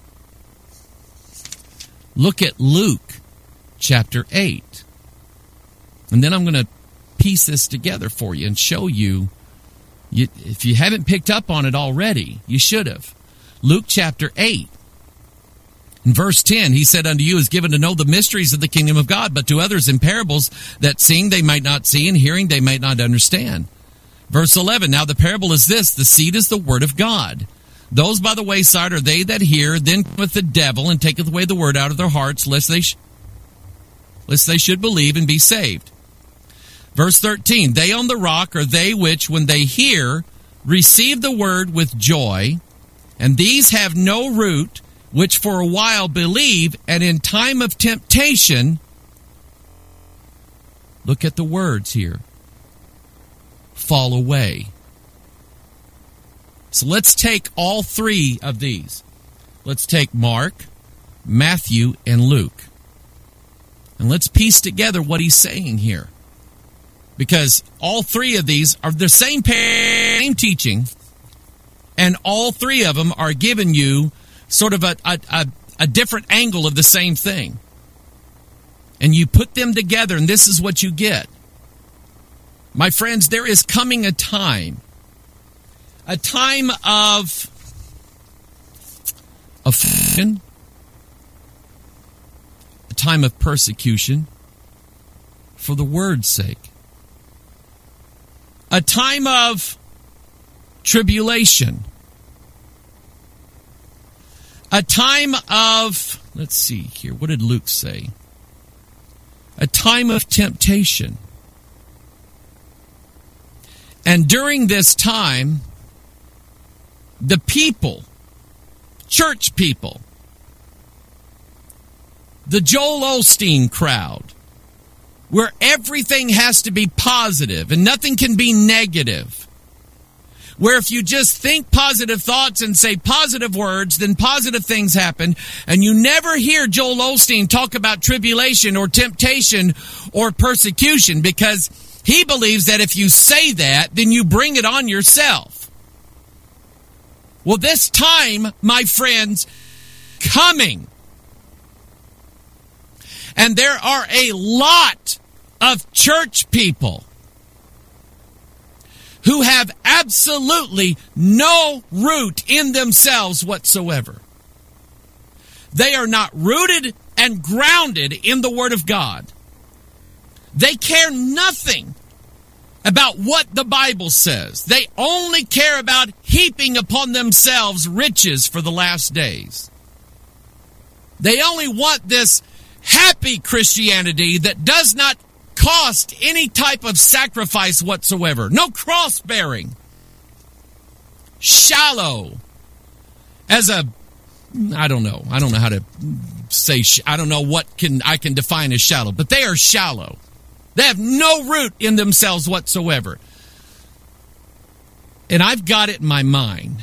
Look at Luke chapter 8. And then I'm going to piece this together for you and show you, if you haven't picked up on it already, you should have. Luke chapter 8. In verse 10, he said, unto you is given to know the mysteries of the kingdom of God, but to others in parables, that seeing they might not see, and hearing they might not understand. Verse 11, now the parable is this, the seed is the word of God. Those by the wayside are they that hear, then cometh the devil, and taketh away the word out of their hearts, lest they should believe and be saved. Verse 13, they on the rock are they which, when they hear, receive the word with joy, and these have no root, which for a while believe, and in time of temptation, look at the words here, fall away. So let's take all three of these. Let's take Mark, Matthew, and Luke. And let's piece together what he's saying here. Because all three of these are the same teaching, and all three of them are giving you sort of a different angle of the same thing. And you put them together, and this is what you get. My friends, there is coming a time of affliction, a time of persecution for the word's sake, a time of tribulation, a time of, let's see here, what did Luke say? A time of temptation. And during this time, the people, church people, the Joel Osteen crowd, where everything has to be positive and nothing can be negative, where if you just think positive thoughts and say positive words, then positive things happen, and you never hear Joel Osteen talk about tribulation or temptation or persecution, because he believes that if you say that, then you bring it on yourself. Well, this time, my friends, coming. And there are a lot of church people who have absolutely no root in themselves whatsoever. They are not rooted and grounded in the Word of God. They care nothing about what the Bible says. They only care about heaping upon themselves riches for the last days. They only want this happy Christianity that does not cost any type of sacrifice whatsoever. No cross-bearing. Shallow. I don't know how to say, I don't know what I can define as shallow, but they are shallow. They have no root in themselves whatsoever. And I've got it in my mind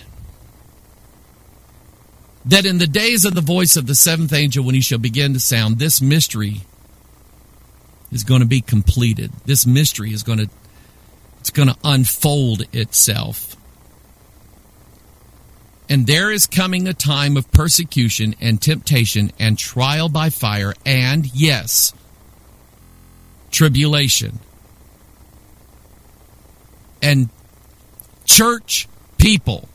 that in the days of the voice of the seventh angel, when he shall begin to sound, this mystery is going to be completed. This mystery is going to unfold itself. And there is coming a time of persecution and temptation and trial by fire and, yes, tribulation. And church people,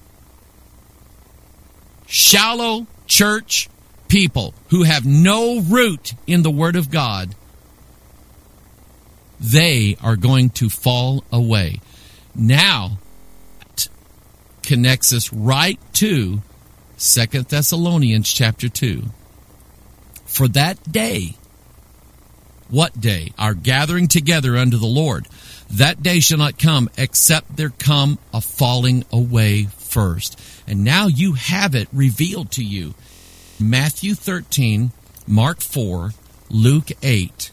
shallow church people who have no root in the Word of God, they are going to fall away. Now, it connects us right to 2 Thessalonians chapter 2. For that day, what day? Our gathering together unto the Lord. That day shall not come except there come a falling away first. And now you have it revealed to you. Matthew 13, Mark 4, Luke 8.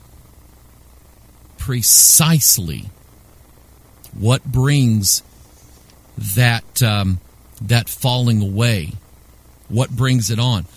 Precisely what brings that falling away. What brings it on?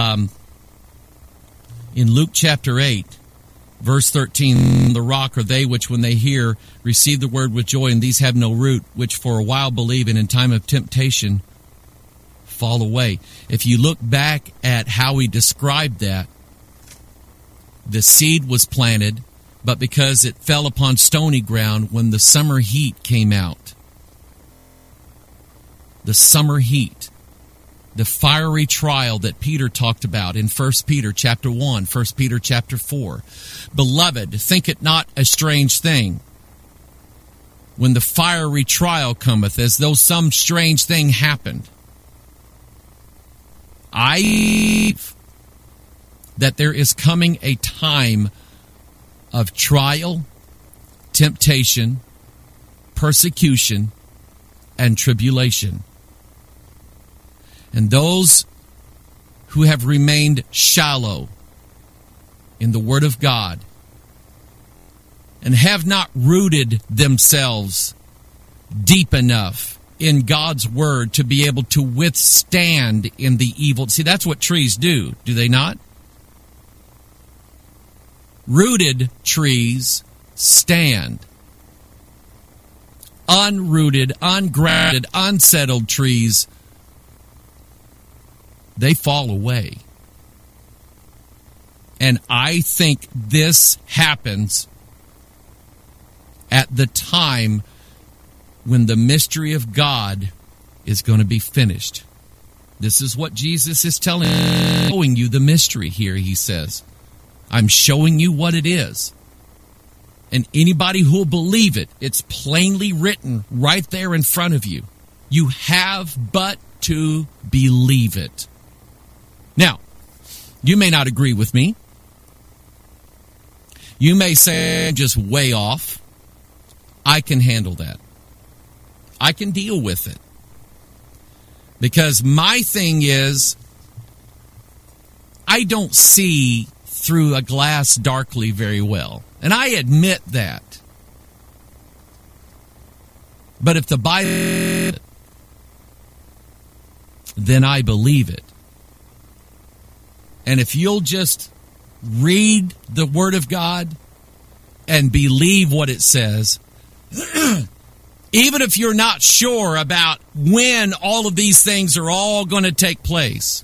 In Luke chapter 8, verse 13, the rock are they which when they hear receive the word with joy, and these have no root, which for a while believe, and in time of temptation fall away. If you look back at how he described that, the seed was planted, but because it fell upon stony ground when the summer heat came out. The summer heat. The fiery trial that Peter talked about in 1 Peter chapter 1, 1 Peter chapter 4. Beloved, think it not a strange thing when the fiery trial cometh, as though some strange thing happened. That there is coming a time of trial, temptation, persecution, and tribulation. And those who have remained shallow in the Word of God and have not rooted themselves deep enough in God's Word to be able to withstand in the evil. See, that's what trees do they not? Rooted trees stand. Unrooted, ungrounded, unsettled trees, they fall away. And I think this happens at the time when the mystery of God is going to be finished. This is what Jesus is showing you the mystery here, he says. I'm showing you what it is. And anybody who will believe it, it's plainly written right there in front of you. You have but to believe it. Now, you may not agree with me. You may say, I'm just way off. I can handle that. I can deal with it. Because my thing is, I don't see through a glass darkly very well. And I admit that. But if the Bible, then I believe it. And if you'll just read the Word of God and believe what it says, even if you're not sure about when all of these things are all going to take place,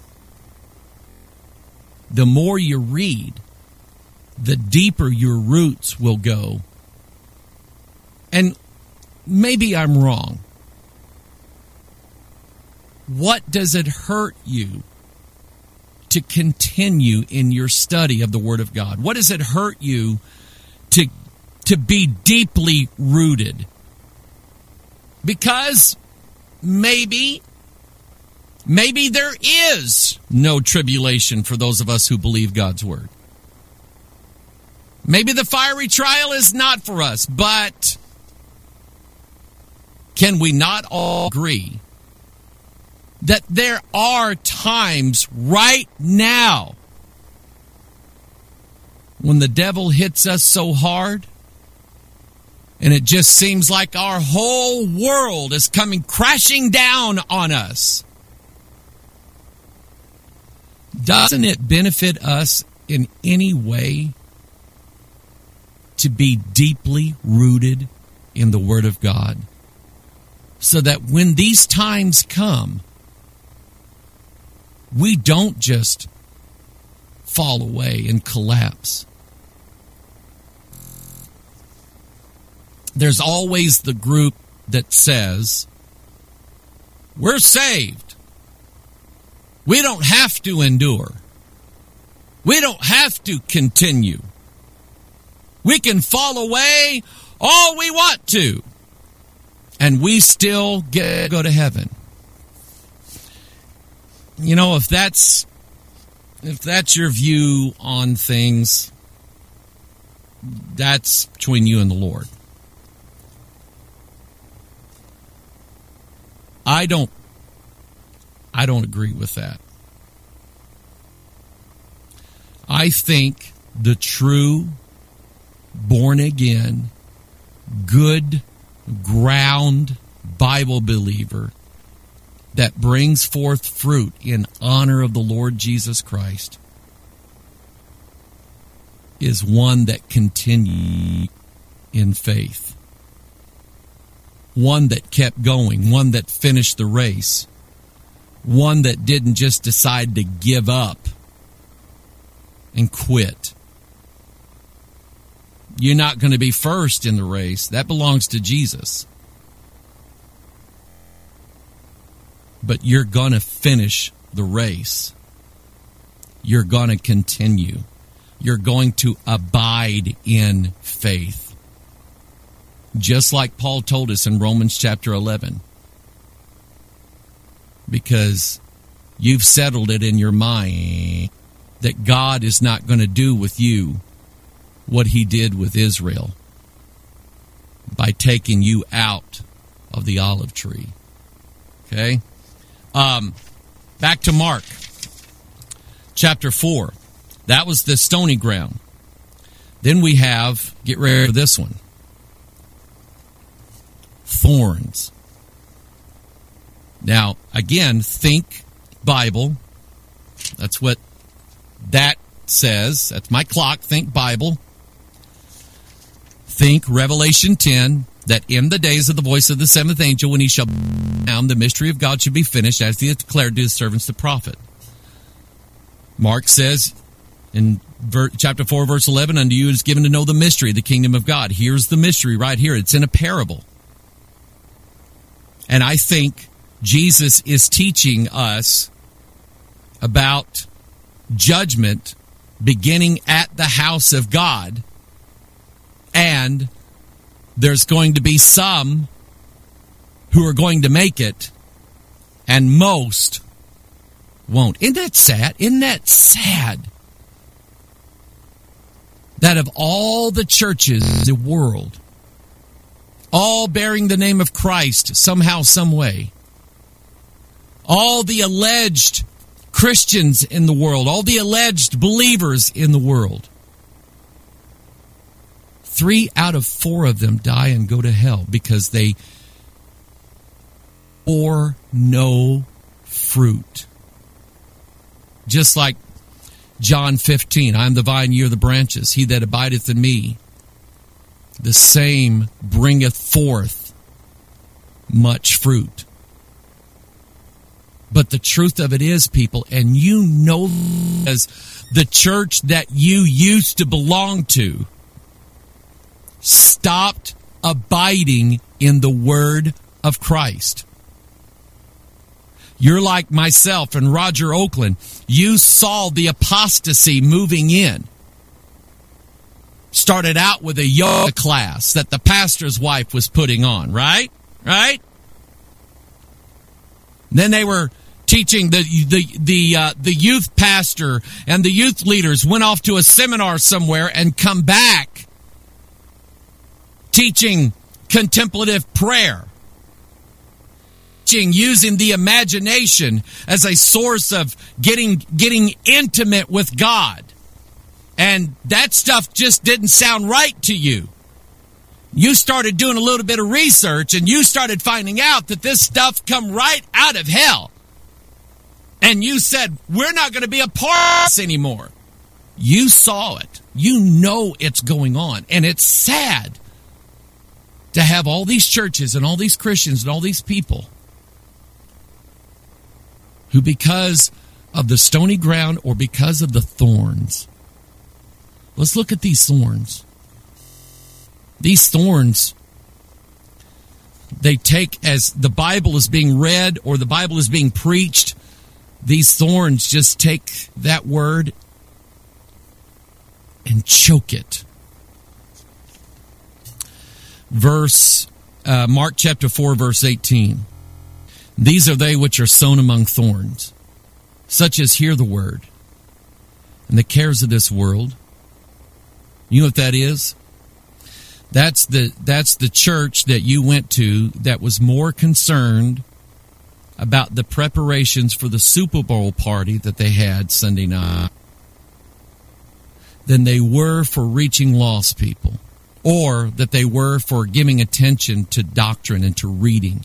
the more you read, the deeper your roots will go. And maybe I'm wrong. What does it hurt you to continue in your study of the Word of God? What does it hurt you to be deeply rooted? Because maybe there is no tribulation for those of us who believe God's Word. Maybe the fiery trial is not for us, but can we not all agree that there are times right now when the devil hits us so hard, and it just seems like our whole world is coming crashing down on us, doesn't it benefit us in any way to be deeply rooted in the Word of God, so that when these times come, we don't just fall away and collapse? There's always the group that says, we're saved. We don't have to endure. We don't have to continue. We can fall away all we want to, and we still go to heaven. You know, if that's your view on things, that's between you and the Lord. I don't agree with that. I think the true born again, good ground Bible believer that brings forth fruit in honor of the Lord Jesus Christ is one that continues in faith. One that kept going, one that finished the race, one that didn't just decide to give up and quit. You're not going to be first in the race. That belongs to Jesus. But you're going to finish the race. You're going to continue. You're going to abide in faith. Just like Paul told us in Romans chapter 11. Because you've settled it in your mind that God is not going to do with you what he did with Israel by taking you out of the olive tree. Okay? Back to Mark chapter 4. That was the stony ground. Then we have, get ready for this one, thorns. Now, again, think Bible. That's what that says. That's my clock. Think Bible. Think Revelation 10, that in the days of the voice of the seventh angel, when he shall down, the mystery of God should be finished, as he hath declared to his servants the prophet. Mark says in chapter 4, verse 11, unto you is given to know the mystery of the kingdom of God. Here's the mystery right here. It's in a parable. And I think Jesus is teaching us about judgment beginning at the house of God. And there's going to be some who are going to make it, and most won't. Isn't that sad? Isn't that sad? That of all the churches in the world, all bearing the name of Christ somehow, some way, all the alleged Christians in the world, all the alleged believers in the world, 3 out of 4 of them die and go to hell because they bore no fruit. Just like John 15, I am the vine, ye are the branches. He that abideth in me, the same bringeth forth much fruit. But the truth of it is, people, and you know, as the church that you used to belong to stopped abiding in the word of Christ. You're like myself and Roger Oakland. You saw the apostasy moving in. Started out with a yoga class that the pastor's wife was putting on, right? Right? Then they were teaching the youth pastor and the youth leaders went off to a seminar somewhere and come back teaching contemplative prayer. Using the imagination as a source of getting intimate with God. and that stuff just didn't sound right to you. You started doing a little bit of research, and you started finding out that this stuff come right out of hell. And you said, we're not going to be a part of this anymore. You saw it. You know it's going on. And it's sad to have all these churches and all these Christians and all these people who, because of the stony ground or because of the thorns, let's look at these thorns. These thorns, they take, as the Bible is being read or the Bible is being preached, these thorns just take that word and choke it. Mark chapter 4, verse 18. These are they which are sown among thorns, such as hear the word, and the cares of this world. You know what that is? That's the church that you went to that was more concerned about the preparations for the Super Bowl party that they had Sunday night than they were for reaching lost people, or that they were for giving attention to doctrine and to reading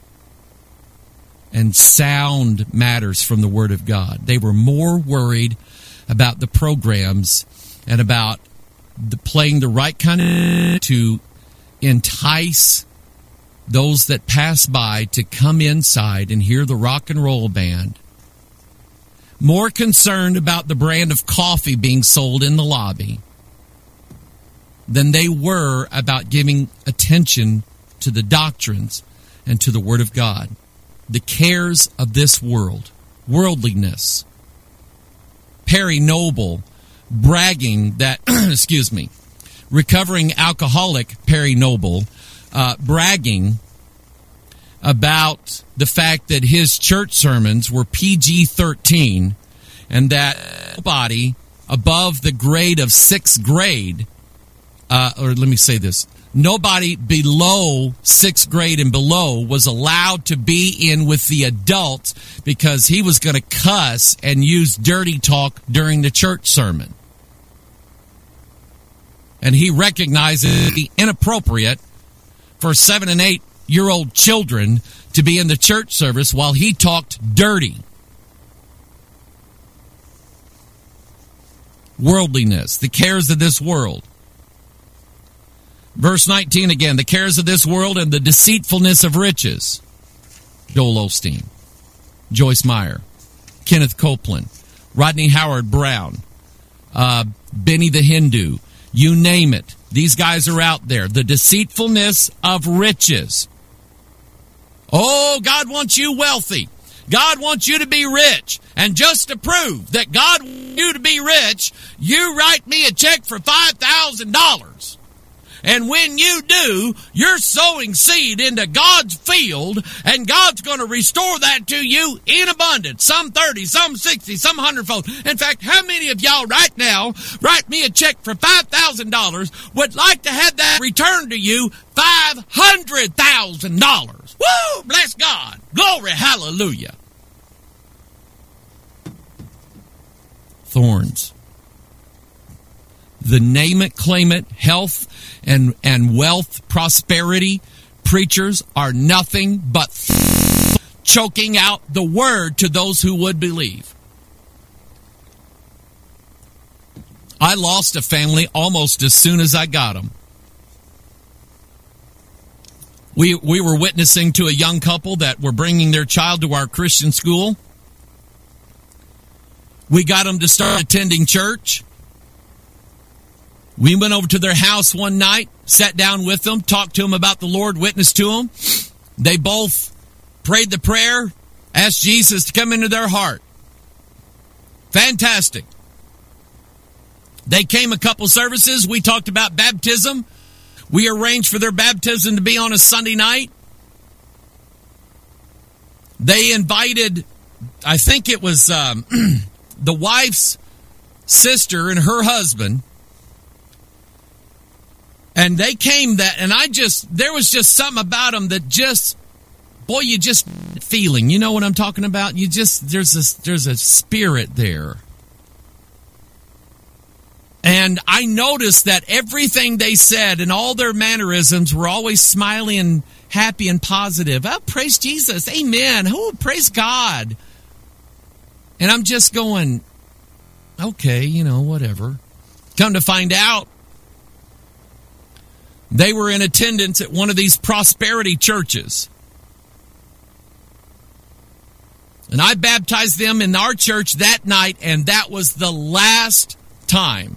and sound matters from the Word of God. They were more worried about the programs and about playing the right kind of to entice those that pass by to come inside and hear the rock and roll band. More concerned about the brand of coffee being sold in the lobby than they were about giving attention to the doctrines and to the Word of God. The cares of this world, worldliness. Perry Noble bragging that, recovering alcoholic Perry Noble, bragging about the fact that his church sermons were PG-13 and that nobody above the grade of 6th grade, nobody below 6th grade and below was allowed to be in with the adults because he was going to cuss and use dirty talk during the church sermon. And he recognizes it inappropriate for 7 and 8-year-old children to be in the church service while he talked dirty. Worldliness, the cares of this world. Verse 19 again, the cares of this world and the deceitfulness of riches. Joel Osteen, Joyce Meyer, Kenneth Copeland, Rodney Howard Brown, Benny the Hindu, you name it. These guys are out there. The deceitfulness of riches. Oh, God wants you wealthy. God wants you to be rich. And just to prove that God wants you to be rich, you write me a check for $5,000. And when you do, you're sowing seed into God's field, and God's going to restore that to you in abundance. Some 30, some 60, some 100-fold. In fact, how many of y'all right now write me a check for $5,000 would like to have that returned to you $500,000? Woo! Bless God. Glory, hallelujah. Thorns. The name it, claim it, health and wealth, prosperity preachers are nothing but choking out the word to those who would believe. I lost a family almost as soon as I got them. We were witnessing to a young couple that were bringing their child to our Christian school. We got them to start attending church. We went over to their house one night, sat down with them, talked to them about the Lord, witnessed to them. They both prayed the prayer, asked Jesus to come into their heart. Fantastic. They came a couple services. We talked about baptism. We arranged for their baptism to be on a Sunday night. They invited, I think it was the wife's sister and her husband. And they came there was just something about them that you just feeling. You know what I'm talking about? There's a spirit there. And I noticed that everything they said and all their mannerisms were always smiling and happy and positive. Oh, praise Jesus. Amen. Oh, praise God. And I'm just going, okay, whatever. Come to find out, they were in attendance at one of these prosperity churches. And I baptized them in our church that night, and that was the last time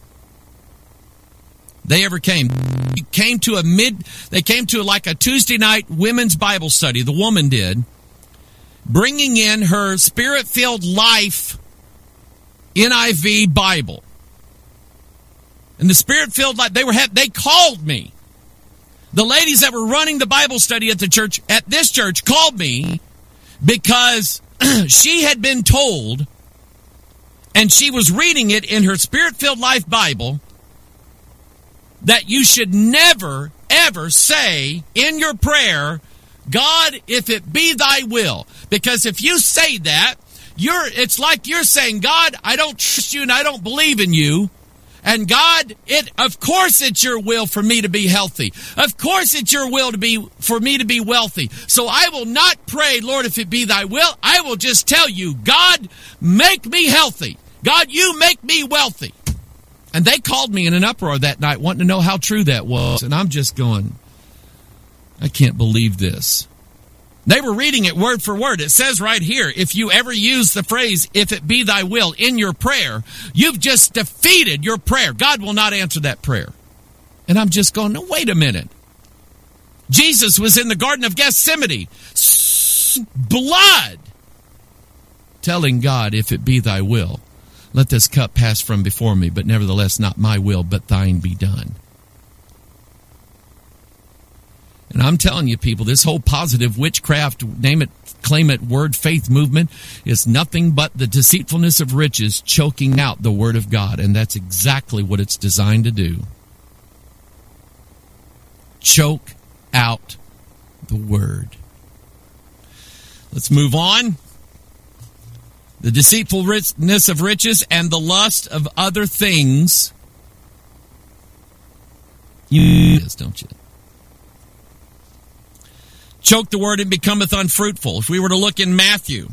they ever came. They came to like a Tuesday night women's Bible study. The woman did, bringing in her Spirit-Filled Life NIV Bible. And the Spirit-Filled Life, they called me. The ladies that were running the Bible study at this church called me because she had been told, and she was reading it in her Spirit-Filled Life Bible, that you should never, ever say in your prayer, God, if it be thy will. Because if you say that, it's like you're saying, God, I don't trust you and I don't believe in you. And God, of course it's your will for me to be healthy. Of course it's your will for me to be wealthy. So I will not pray, Lord, if it be thy will. I will just tell you, God, make me healthy. God, you make me wealthy. And they called me in an uproar that night wanting to know how true that was. And I'm just going, I can't believe this. They were reading it word for word. It says right here, if you ever use the phrase, if it be thy will, in your prayer, you've just defeated your prayer. God will not answer that prayer. And I'm just going, no, wait a minute. Jesus was in the Garden of Gethsemane, blood, telling God, if it be thy will, let this cup pass from before me, but nevertheless not my will, but thine be done. And I'm telling you, people, this whole positive witchcraft, name it, claim it, word faith movement is nothing but the deceitfulness of riches choking out the word of God. And that's exactly what it's designed to do. Choke out the word. Let's move on. The deceitfulness of riches and the lust of other things. Yes, don't you? Choke the word and becometh unfruitful. If we were to look in Matthew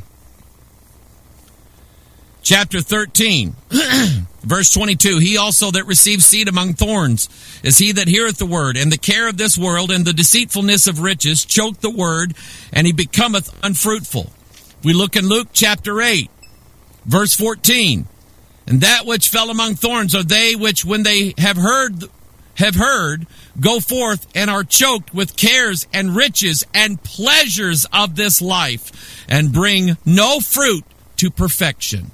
chapter 13, verse 22, he also that receives seed among thorns is he that heareth the word, and the care of this world and the deceitfulness of riches choke the word, and he becometh unfruitful. We look in Luke chapter 8, verse 14, and that which fell among thorns are they which, when they have heard, go forth and are choked with cares and riches and pleasures of this life, and bring no fruit to perfection.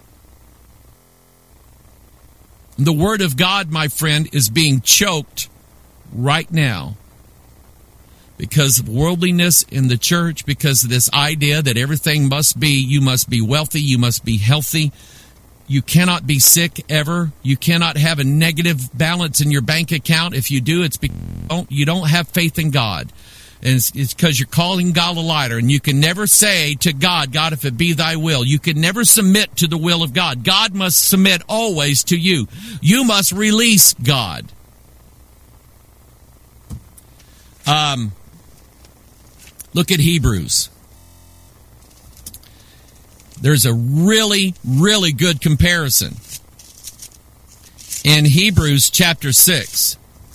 The word of God, my friend, is being choked right now because of worldliness in the church, because of this idea that everything you must be wealthy, you must be healthy. You cannot be sick ever. You cannot have a negative balance in your bank account. If you do, it's because you don't have faith in God. And it's because you're calling God a liar. And you can never say to God, God, if it be thy will. You can never submit to the will of God. God must submit always to you. You must release God. Look at Hebrews. There's a really, really good comparison in Hebrews chapter 6.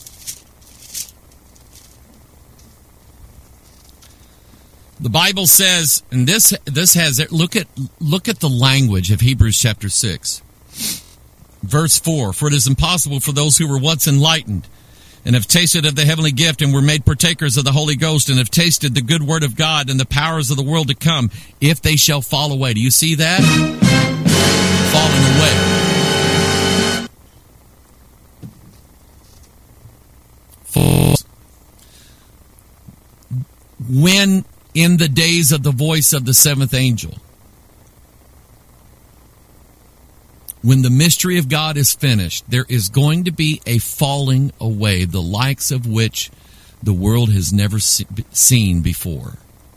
The Bible says, and this has it. Look at the language of Hebrews chapter 6, verse 4. For it is impossible for those who were once enlightened and have tasted of the heavenly gift and were made partakers of the Holy Ghost and have tasted the good word of God and the powers of the world to come, if they shall fall away. Do you see that? Falling away. When in the days of the voice of the seventh angel, when the mystery of God is finished, there is going to be a falling away, the likes of which the world has never seen before.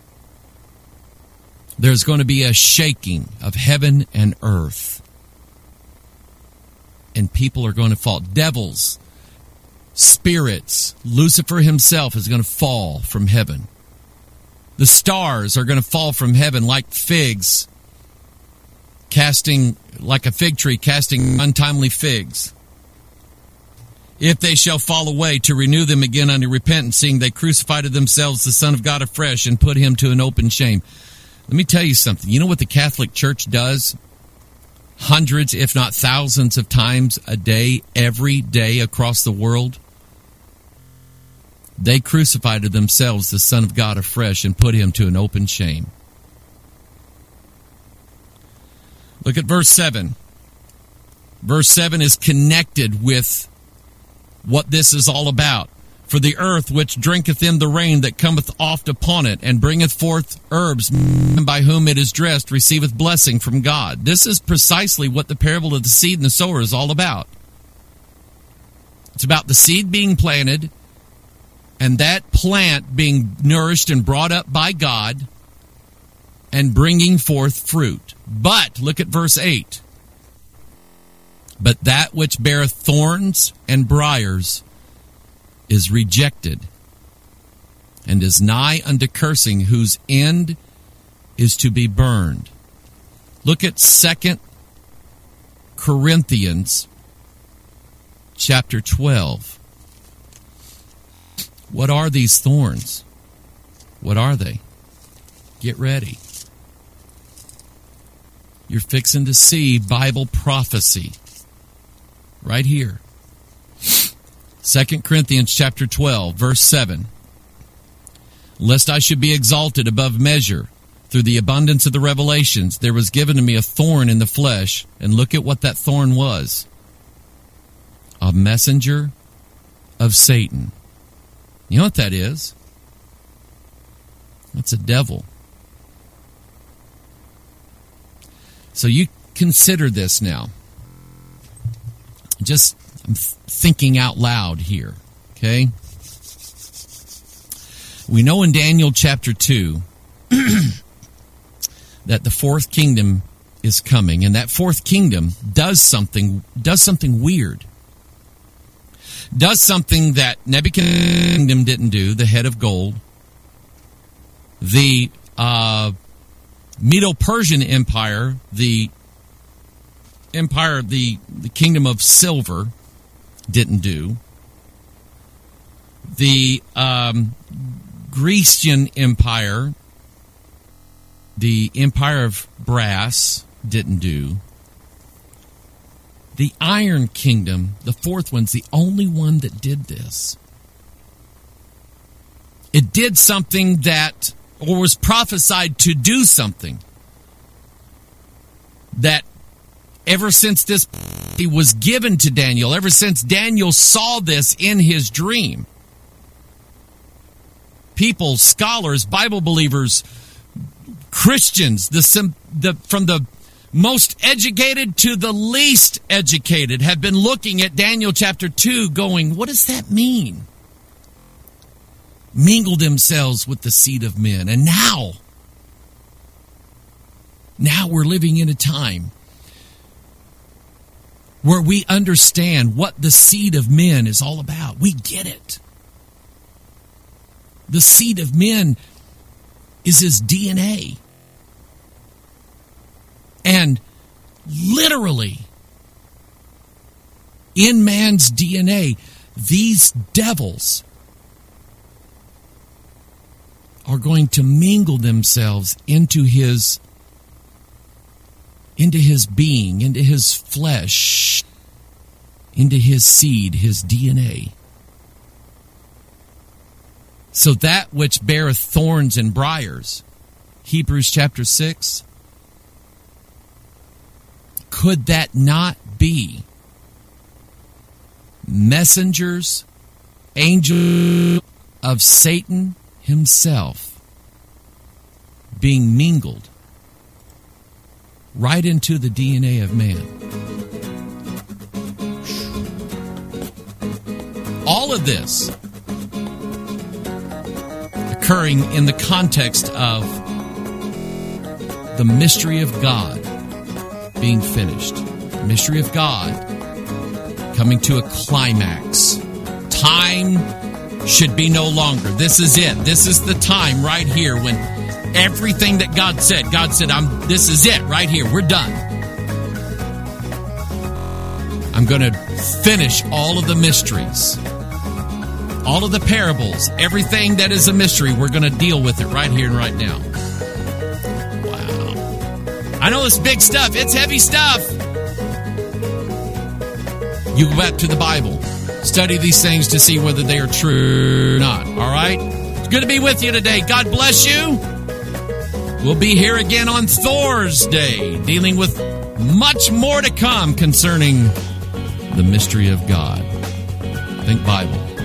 There's going to be a shaking of heaven and earth. and people are going to fall. Devils, spirits, Lucifer himself is going to fall from heaven. The stars are going to fall from heaven like figs, casting like a fig tree, casting untimely figs. If they shall fall away, to renew them again unto repentance, seeing they crucified to themselves the Son of God afresh and put him to an open shame. Let me tell you something. You know what the Catholic Church does? Hundreds, if not thousands of times a day, every day across the world? They crucified to themselves the Son of God afresh and put him to an open shame. Look at verse 7. Verse 7 is connected with what this is all about. For the earth which drinketh in the rain that cometh oft upon it, and bringeth forth herbs, by whom it is dressed, receiveth blessing from God. This is precisely what the parable of the seed and the sower is all about. It's about the seed being planted, and that plant being nourished and brought up by God, and bringing forth fruit. But, look at verse 8. But that which beareth thorns and briars is rejected, and is nigh unto cursing, whose end is to be burned. Look at 2 Corinthians chapter 12. What are these thorns? What are they? Get ready. You're fixing to see Bible prophecy right here. 2 Corinthians chapter 12, verse 7. Lest I should be exalted above measure through the abundance of the revelations, there was given to me a thorn in the flesh. And look at what that thorn was. A messenger of Satan. You know what that is? That's a devil. So you consider this now. Just I'm thinking out loud here, okay? We know in Daniel chapter 2 that the fourth kingdom is coming, and that fourth kingdom does something weird. Does something that Nebuchadnezzar's kingdom didn't do, the head of gold. The Medo-Persian Empire, the empire, the kingdom of silver, didn't do. The Grecian Empire, the empire of brass, didn't do. The Iron Kingdom, the fourth one's the only one that did this. It did something that, or was prophesied to do something that ever since this was given to Daniel, ever since Daniel saw this in his dream, people, scholars, Bible believers, Christians, from the most educated to the least educated, have been looking at Daniel chapter 2 going, what does that mean? Mingle themselves with the seed of men. And now we're living in a time where we understand what the seed of men is all about. We get it. The seed of men is his DNA. And literally, in man's DNA, these devils are going to mingle themselves into his being, into his flesh, into his seed, his DNA. So that which beareth thorns and briars, Hebrews chapter 6, could that not be messengers, angels of Satan himself being mingled right into the DNA of man? All of this occurring in the context of the mystery of God being finished. The mystery of God coming to a climax. Time should be no longer. This is it. This is the time right here when everything that God said, this is it right here. We're done. I'm going to finish all of the mysteries, all of the parables, everything that is a mystery. We're going to deal with it right here and right now. Wow. I know it's big stuff. It's heavy stuff. You go back to the Bible. Study these things to see whether they are true or not. All right? It's good to be with you today. God bless you. We'll be here again on Thursday, dealing with much more to come concerning the mystery of God. Think Bible.